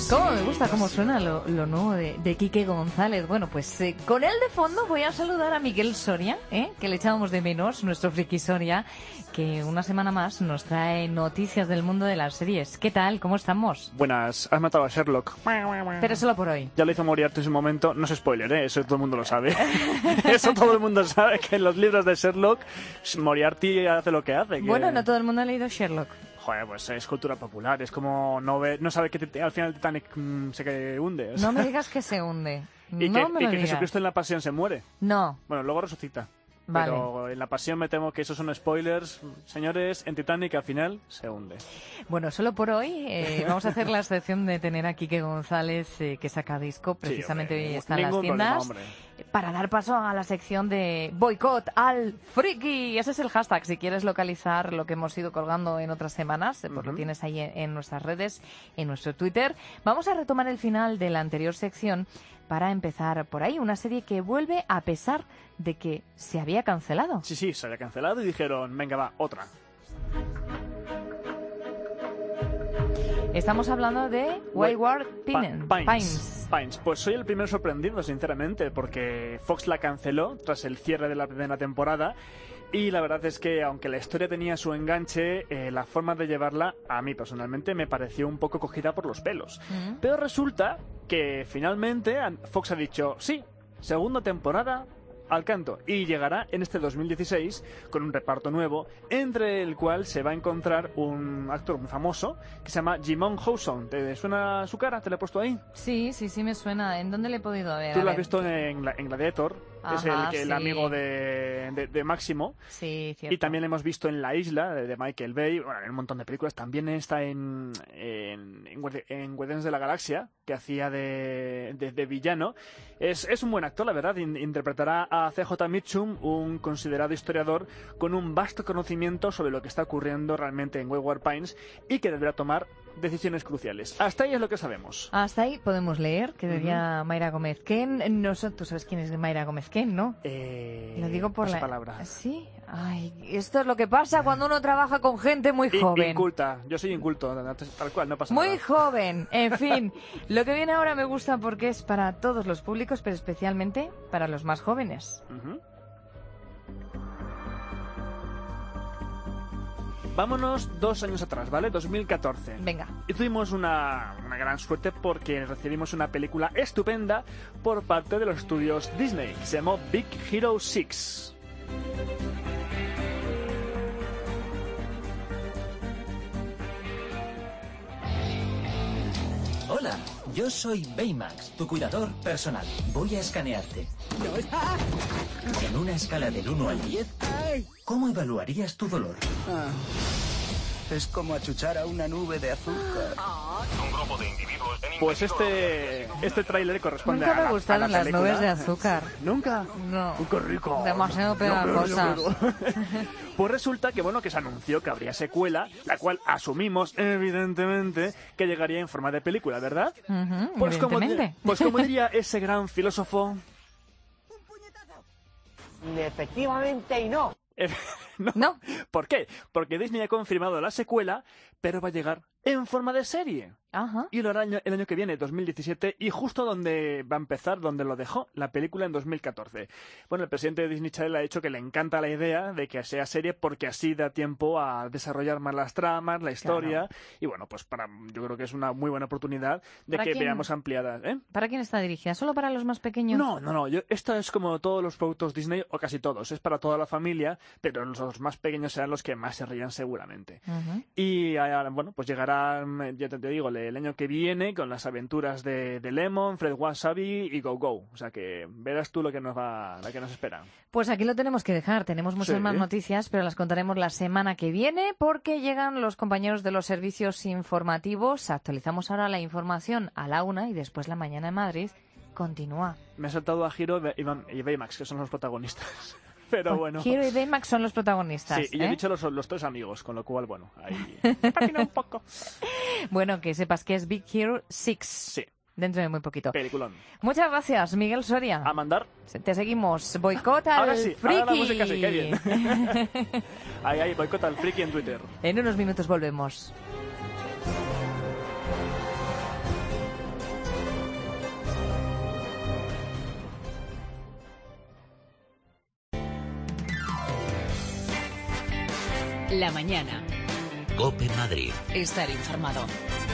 ¿Cómo me gusta cómo suena lo, lo nuevo de, de Quique González? Bueno, pues eh, con él de fondo voy a saludar a Miguel Soria, ¿eh? que le echábamos de menos, nuestro friki Soria, que una semana más nos trae noticias del mundo de las series. ¿Qué tal? ¿Cómo estamos? Buenas, has matado a Sherlock. Pero solo por hoy. Ya lo hizo Moriarty en su momento, no es spoiler, ¿eh? Eso todo el mundo lo sabe. Eso todo el mundo sabe, que en los libros de Sherlock Moriarty hace lo que hace. Que... Bueno, no todo el mundo ha leído Sherlock. Joder, pues es cultura popular, es como no ve, no sabe que te, al final el Titanic mmm, se hunde. O sea. No me digas que se hunde. y no que, me y lo que digas. Jesucristo en la pasión se muere. No. Bueno, luego resucita. Vale. Pero en la pasión me temo que esos son spoilers. Señores, en Titanic al final se hunde. Bueno, solo por hoy eh, vamos a hacer la excepción de tener a Quique González, eh, que saca disco, precisamente sí, hoy está en las Ningún tiendas, problema, para dar paso a la sección de boicot al friki. Ese es el hashtag, si quieres localizar lo que hemos ido colgando en otras semanas, eh, pues uh-huh. lo tienes ahí en, en nuestras redes, en nuestro Twitter. Vamos a retomar el final de la anterior sección para empezar por ahí, una serie que vuelve a pesar de que se había cancelado. Sí, sí, se había cancelado y dijeron, venga, va, otra. Estamos hablando de Wayward Pines. Pa- Pines. Pines. Pues soy el primero sorprendido, sinceramente, porque Fox la canceló tras el cierre de la primera temporada. Y la verdad es que, aunque la historia tenía su enganche, eh, la forma de llevarla, a mí personalmente, me pareció un poco cogida por los pelos. Mm. Pero resulta que finalmente Fox ha dicho, sí, segunda temporada al canto, y llegará en este dos mil dieciséis con un reparto nuevo, entre el cual se va a encontrar un actor muy famoso que se llama Jimon Houson. ¿Te suena su cara? ¿Te la he puesto ahí? Sí, sí, sí me suena. ¿En dónde le he podido ver? Tú lo has visto en, en Gladiator. Ajá, es el, el sí. amigo de, de, de Máximo. Sí, cierto. Y también lo hemos visto en La Isla, de, de Michael Bay, bueno, en un montón de películas. También está en, en, en, en Guardianes de la Galaxia, que hacía de, de, de villano. Es, es un buen actor, la verdad. In, interpretará a C J Mitchum, un considerado historiador con un vasto conocimiento sobre lo que está ocurriendo realmente en Wayward Pines y que deberá tomar decisiones cruciales. Hasta ahí es lo que sabemos. Hasta ahí podemos leer, que decía uh-huh. Mayra Gómez Ken. No, tú sabes quién es Mayra Gómez Ken, ¿no? Eh, lo digo por la palabra. Sí. Ay, esto es lo que pasa cuando uno trabaja con gente muy joven. Inculta. Yo soy inculto, tal cual, no pasa muy nada. Muy joven. En fin, lo que viene ahora me gusta porque es para todos los públicos, pero especialmente para los más jóvenes. Uh-huh. Vámonos dos años atrás, ¿vale? dos mil catorce. Venga. Y tuvimos una, una gran suerte porque recibimos una película estupenda por parte de los estudios Disney. Se llamó Big Hero seis. Hola, yo soy Baymax, tu cuidador personal. Voy a escanearte. En una escala del uno al diez, ¿cómo evaluarías tu dolor? Ah, es como achuchar a una nube de azúcar. Un grupo de individuos en Pues este este tráiler corresponde Nunca a la, me gustaron a la las película. nubes de azúcar. ¿Nunca? No. ¡Qué rico! Demasiado pegajosas. Pues resulta que, bueno, que se anunció que habría secuela, la cual asumimos, evidentemente, que llegaría en forma de película, ¿verdad? Uh-huh, pues, como, evidentemente. pues como diría ese gran filósofo... Efectivamente y no. no. no. ¿Por qué? Porque Disney ha confirmado la secuela, pero va a llegar en forma de serie. Ajá. Y lo hará el año, el año que viene, dos mil diecisiete, y justo donde va a empezar, donde lo dejó, la película en dos mil catorce. Bueno, el presidente de Disney Channel ha dicho que le encanta la idea de que sea serie porque así da tiempo a desarrollar más las tramas, la historia, claro. Y bueno, pues para yo creo que es una muy buena oportunidad de que quién, veamos ampliadas. ¿eh? ¿Para quién está dirigida? ¿Solo para los más pequeños? No, no, no. Yo, esto es como todos los productos Disney, o casi todos. Es para toda la familia, pero los más pequeños serán los que más se rían seguramente. Uh-huh. Y bueno, pues llegará, ya te digo, el año que viene con las aventuras de, de Lemon, Fred Wasabi y Go Go. O sea que verás tú lo que nos va, lo que nos espera. Pues aquí lo tenemos que dejar. Tenemos muchas sí. más noticias, pero las contaremos la semana que viene porque llegan los compañeros de los servicios informativos. Actualizamos ahora la información a la una y después la mañana en Madrid continúa. Me ha saltado a Giro y Baymax, que son los protagonistas. Pero bueno. Hiro y Baymax son los protagonistas. Sí, y ¿eh? he dicho los, los tres amigos, con lo cual, bueno, ahí patina un poco. Bueno, que sepas que es Big Hero seis. Sí. Dentro de muy poquito. Peliculón. Muchas gracias, Miguel Soria. A mandar. Te seguimos. Boicota al ahora sí, friki. Ahora la música sí, qué bien. Ahí, ahí, boicota al friki en Twitter. En unos minutos volvemos. La mañana. COPE Madrid. Estar informado.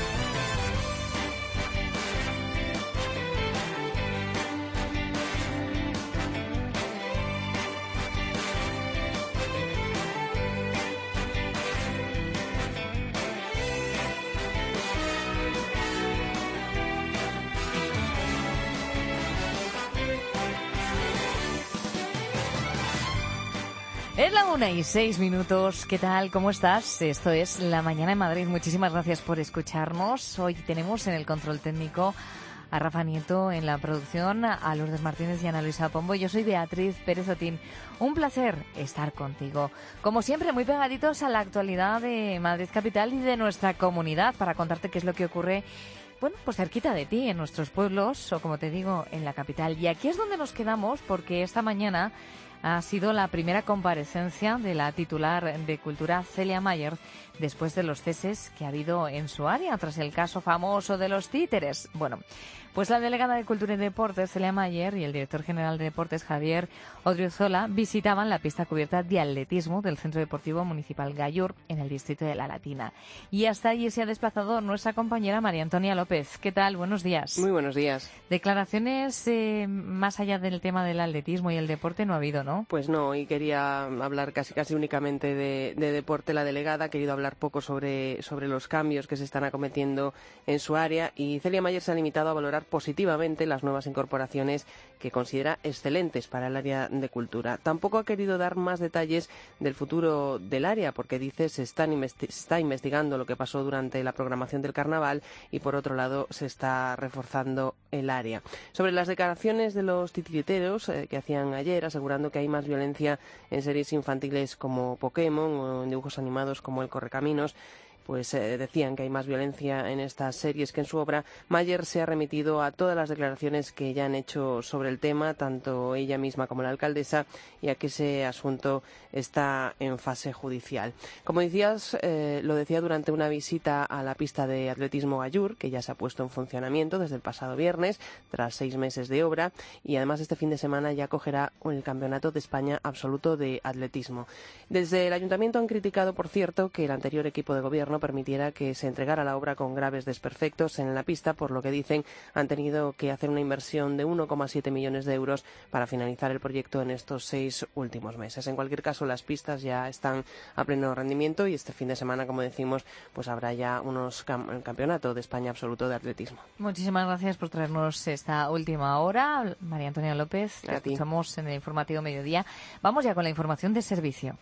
Es la una y seis minutos. ¿Qué tal? ¿Cómo estás? Esto es La Mañana en Madrid. Muchísimas gracias por escucharnos. Hoy tenemos en el control técnico a Rafa Nieto, en la producción a Lourdes Martínez y a Ana Luisa Pombo. Yo soy Beatriz Pérez Otín. Un placer estar contigo. Como siempre, muy pegaditos a la actualidad de Madrid Capital y de nuestra comunidad para contarte qué es lo que ocurre, bueno, pues cerquita de ti, en nuestros pueblos o, como te digo, en la capital. Y aquí es donde nos quedamos porque esta mañana ha sido la primera comparecencia de la titular de Cultura, Celia Mayer, después de los ceses que ha habido en su área tras el caso famoso de los títeres. Bueno, pues la delegada de Cultura y Deportes, Celia Mayer, y el director general de Deportes, Javier Odriozola, visitaban la pista cubierta de atletismo del Centro Deportivo Municipal Gallur, en el distrito de La Latina. Y hasta allí se ha desplazado nuestra compañera María Antonia López. ¿Qué tal? Buenos días. Muy buenos días. Declaraciones eh, más allá del tema del atletismo y el deporte no ha habido, ¿no? Pues no, y quería hablar casi casi únicamente de, de deporte. La delegada ha querido hablar poco sobre, sobre los cambios que se están acometiendo en su área, y Celia Mayer se ha limitado a valorar positivamente las nuevas incorporaciones que considera excelentes para el área de cultura. Tampoco ha querido dar más detalles del futuro del área, porque dice se, están investi- se está investigando lo que pasó durante la programación del carnaval y, por otro lado, se está reforzando el área. Sobre las declaraciones de los titiriteros eh, que hacían ayer, asegurando que hay más violencia en series infantiles como Pokémon o en dibujos animados como El Correcaminos, pues eh, decían que hay más violencia en estas series que en su obra. Mayer se ha remitido a todas las declaraciones que ya han hecho sobre el tema, tanto ella misma como la alcaldesa, y a que ese asunto está en fase judicial. Como decías, eh, lo decía durante una visita a la pista de atletismo Gallur, que ya se ha puesto en funcionamiento desde el pasado viernes, tras seis meses de obra, y además este fin de semana ya acogerá el Campeonato de España Absoluto de Atletismo. Desde el Ayuntamiento han criticado, por cierto, que el anterior equipo de gobierno permitiera que se entregara la obra con graves desperfectos en la pista, por lo que dicen han tenido que hacer una inversión de uno coma siete millones de euros para finalizar el proyecto en estos seis últimos meses. En cualquier caso, las pistas ya están a pleno rendimiento y este fin de semana, como decimos, pues habrá ya unos cam- el Campeonato de España Absoluto de Atletismo. Muchísimas gracias por traernos esta última hora, María Antonia López. Te escuchamos en el informativo Mediodía. Vamos ya con la información de servicio.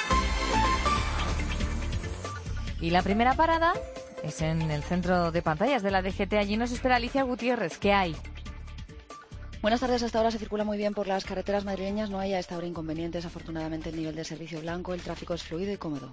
Y la primera parada es en el centro de pantallas de la D G T. Allí nos espera Alicia Gutiérrez. ¿Qué hay? Buenas tardes. Hasta ahora se circula muy bien por las carreteras madrileñas. No hay a esta hora inconvenientes. Afortunadamente, el nivel de servicio blanco. El tráfico es fluido y cómodo.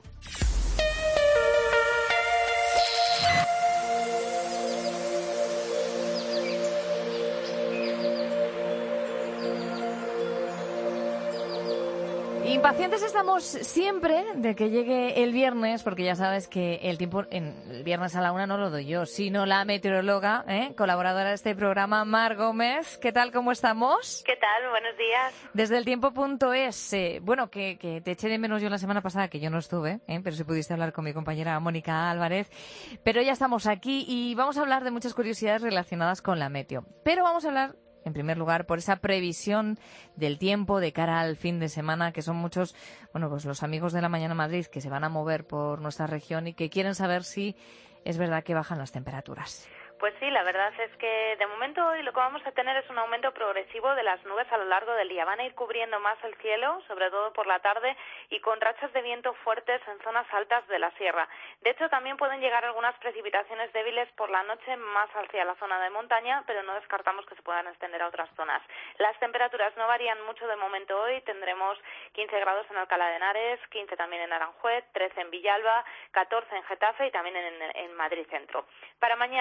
Impacientes estamos siempre de que llegue el viernes, porque ya sabes que el tiempo en el viernes a la una no lo doy yo, sino la meteoróloga, ¿eh? colaboradora de este programa, Mar Gómez. ¿Qué tal? ¿Cómo estamos? ¿Qué tal? Buenos días. Desde el tiempo punto es, eh, bueno, que, que te eché de menos yo la semana pasada, que yo no estuve, ¿eh? pero sí pudiste hablar con mi compañera Mónica Álvarez. Pero ya estamos aquí y vamos a hablar de muchas curiosidades relacionadas con la meteo. Pero vamos a hablar, en primer lugar, por esa previsión del tiempo de cara al fin de semana, que son muchos, bueno, pues los amigos de La Mañana Madrid que se van a mover por nuestra región y que quieren saber si es verdad que bajan las temperaturas. Pues sí, la verdad es que de momento hoy lo que vamos a tener es un aumento progresivo de las nubes a lo largo del día. Van a ir cubriendo más el cielo, sobre todo por la tarde, y con rachas de viento fuertes en zonas altas de la sierra. De hecho, también pueden llegar algunas precipitaciones débiles por la noche más hacia la zona de montaña, pero no descartamos que se puedan extender a otras zonas. Las temperaturas no varían mucho de momento hoy. Tendremos quince grados en Alcalá de Henares, quince también en Aranjuez, trece en Villalba, catorce en Getafe y también en, en Madrid Centro. Para mañana, nubla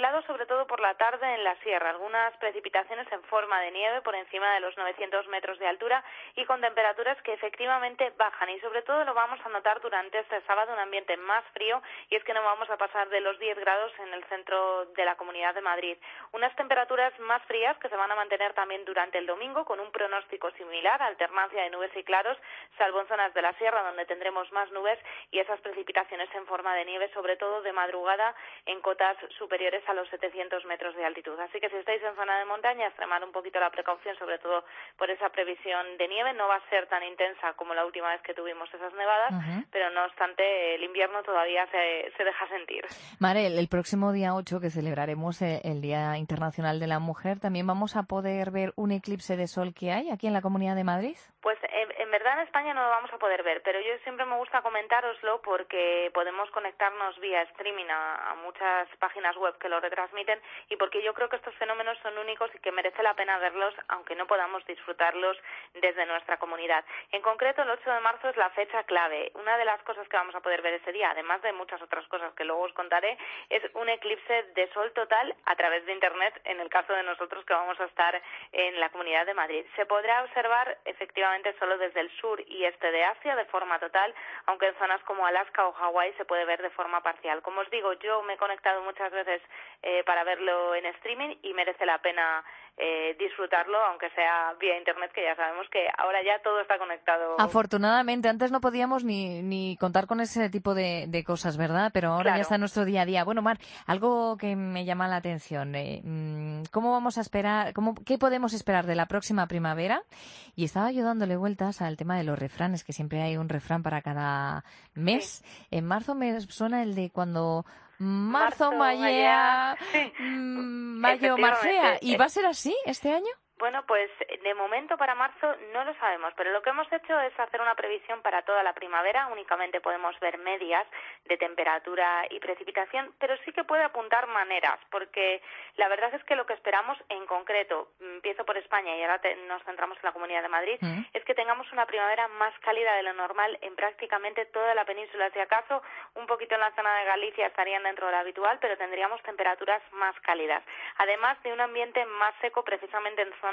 nublado sobre todo por la tarde en la sierra, algunas precipitaciones en forma de nieve por encima de los novecientos metros de altura y con temperaturas que efectivamente bajan, y sobre todo lo vamos a notar durante este sábado, un ambiente más frío, y es que no vamos a pasar de los diez grados en el centro de la Comunidad de Madrid. Unas temperaturas más frías que se van a mantener también durante el domingo, con un pronóstico similar, alternancia de nubes y claros, salvo en zonas de la sierra donde tendremos más nubes y esas precipitaciones en forma de nieve, sobre todo de madrugada en cotas superiores a los setecientos metros de altitud. Así que si estáis en zona de montaña, extremad un poquito la precaución, sobre todo por esa previsión de nieve. No va a ser tan intensa como la última vez que tuvimos esas nevadas, uh-huh. pero no obstante el invierno todavía se, se deja sentir. Marel, el próximo día ocho, que celebraremos el Día Internacional de la Mujer, ¿también vamos a poder ver un eclipse de sol que hay aquí en la Comunidad de Madrid? Pues en, en verdad en España no lo vamos a poder ver, pero yo siempre me gusta comentároslo porque podemos conectarnos vía streaming a, a muchas páginas web que lo retransmiten, y porque yo creo que estos fenómenos son únicos y que merece la pena verlos aunque no podamos disfrutarlos desde nuestra comunidad. En concreto, el ocho de marzo es la fecha clave. Una de las cosas que vamos a poder ver ese día, además de muchas otras cosas que luego os contaré, es un eclipse de sol total a través de Internet, en el caso de nosotros que vamos a estar en la Comunidad de Madrid. Se podrá observar efectivamente solo desde el sur y este de Asia de forma total, aunque en zonas como Alaska o Hawái se puede ver de forma parcial. Como os digo, yo me he conectado muchas veces eh, para verlo en streaming y merece la pena eh, disfrutarlo, aunque sea vía Internet, que ya sabemos que ahora ya todo está conectado. Afortunadamente, antes no podíamos ni, ni contar con ese tipo de, de cosas, ¿verdad? Pero ahora claro. ya está en nuestro día a día. Bueno, Mar, algo que me llama la atención, eh, ¿cómo vamos a esperar, cómo, qué podemos esperar de la próxima primavera? Y estaba yo dándole vueltas al tema de los refranes, que siempre hay un refrán para cada mes. Sí. En marzo me suena el de cuando marzo, mallea, sí. mayo, marcea. ¿Y va a ser así este año? Bueno, pues de momento para marzo no lo sabemos, pero lo que hemos hecho es hacer una previsión para toda la primavera. Únicamente podemos ver medias de temperatura y precipitación, pero sí que puede apuntar maneras, porque la verdad es que lo que esperamos en concreto, empiezo por España y ahora te, nos centramos en la Comunidad de Madrid, ¿Mm? es que tengamos una primavera más cálida de lo normal en prácticamente toda la península. Si acaso un poquito en la zona de Galicia estarían dentro de lo habitual, pero tendríamos temperaturas más cálidas, además de un ambiente más seco precisamente en zonas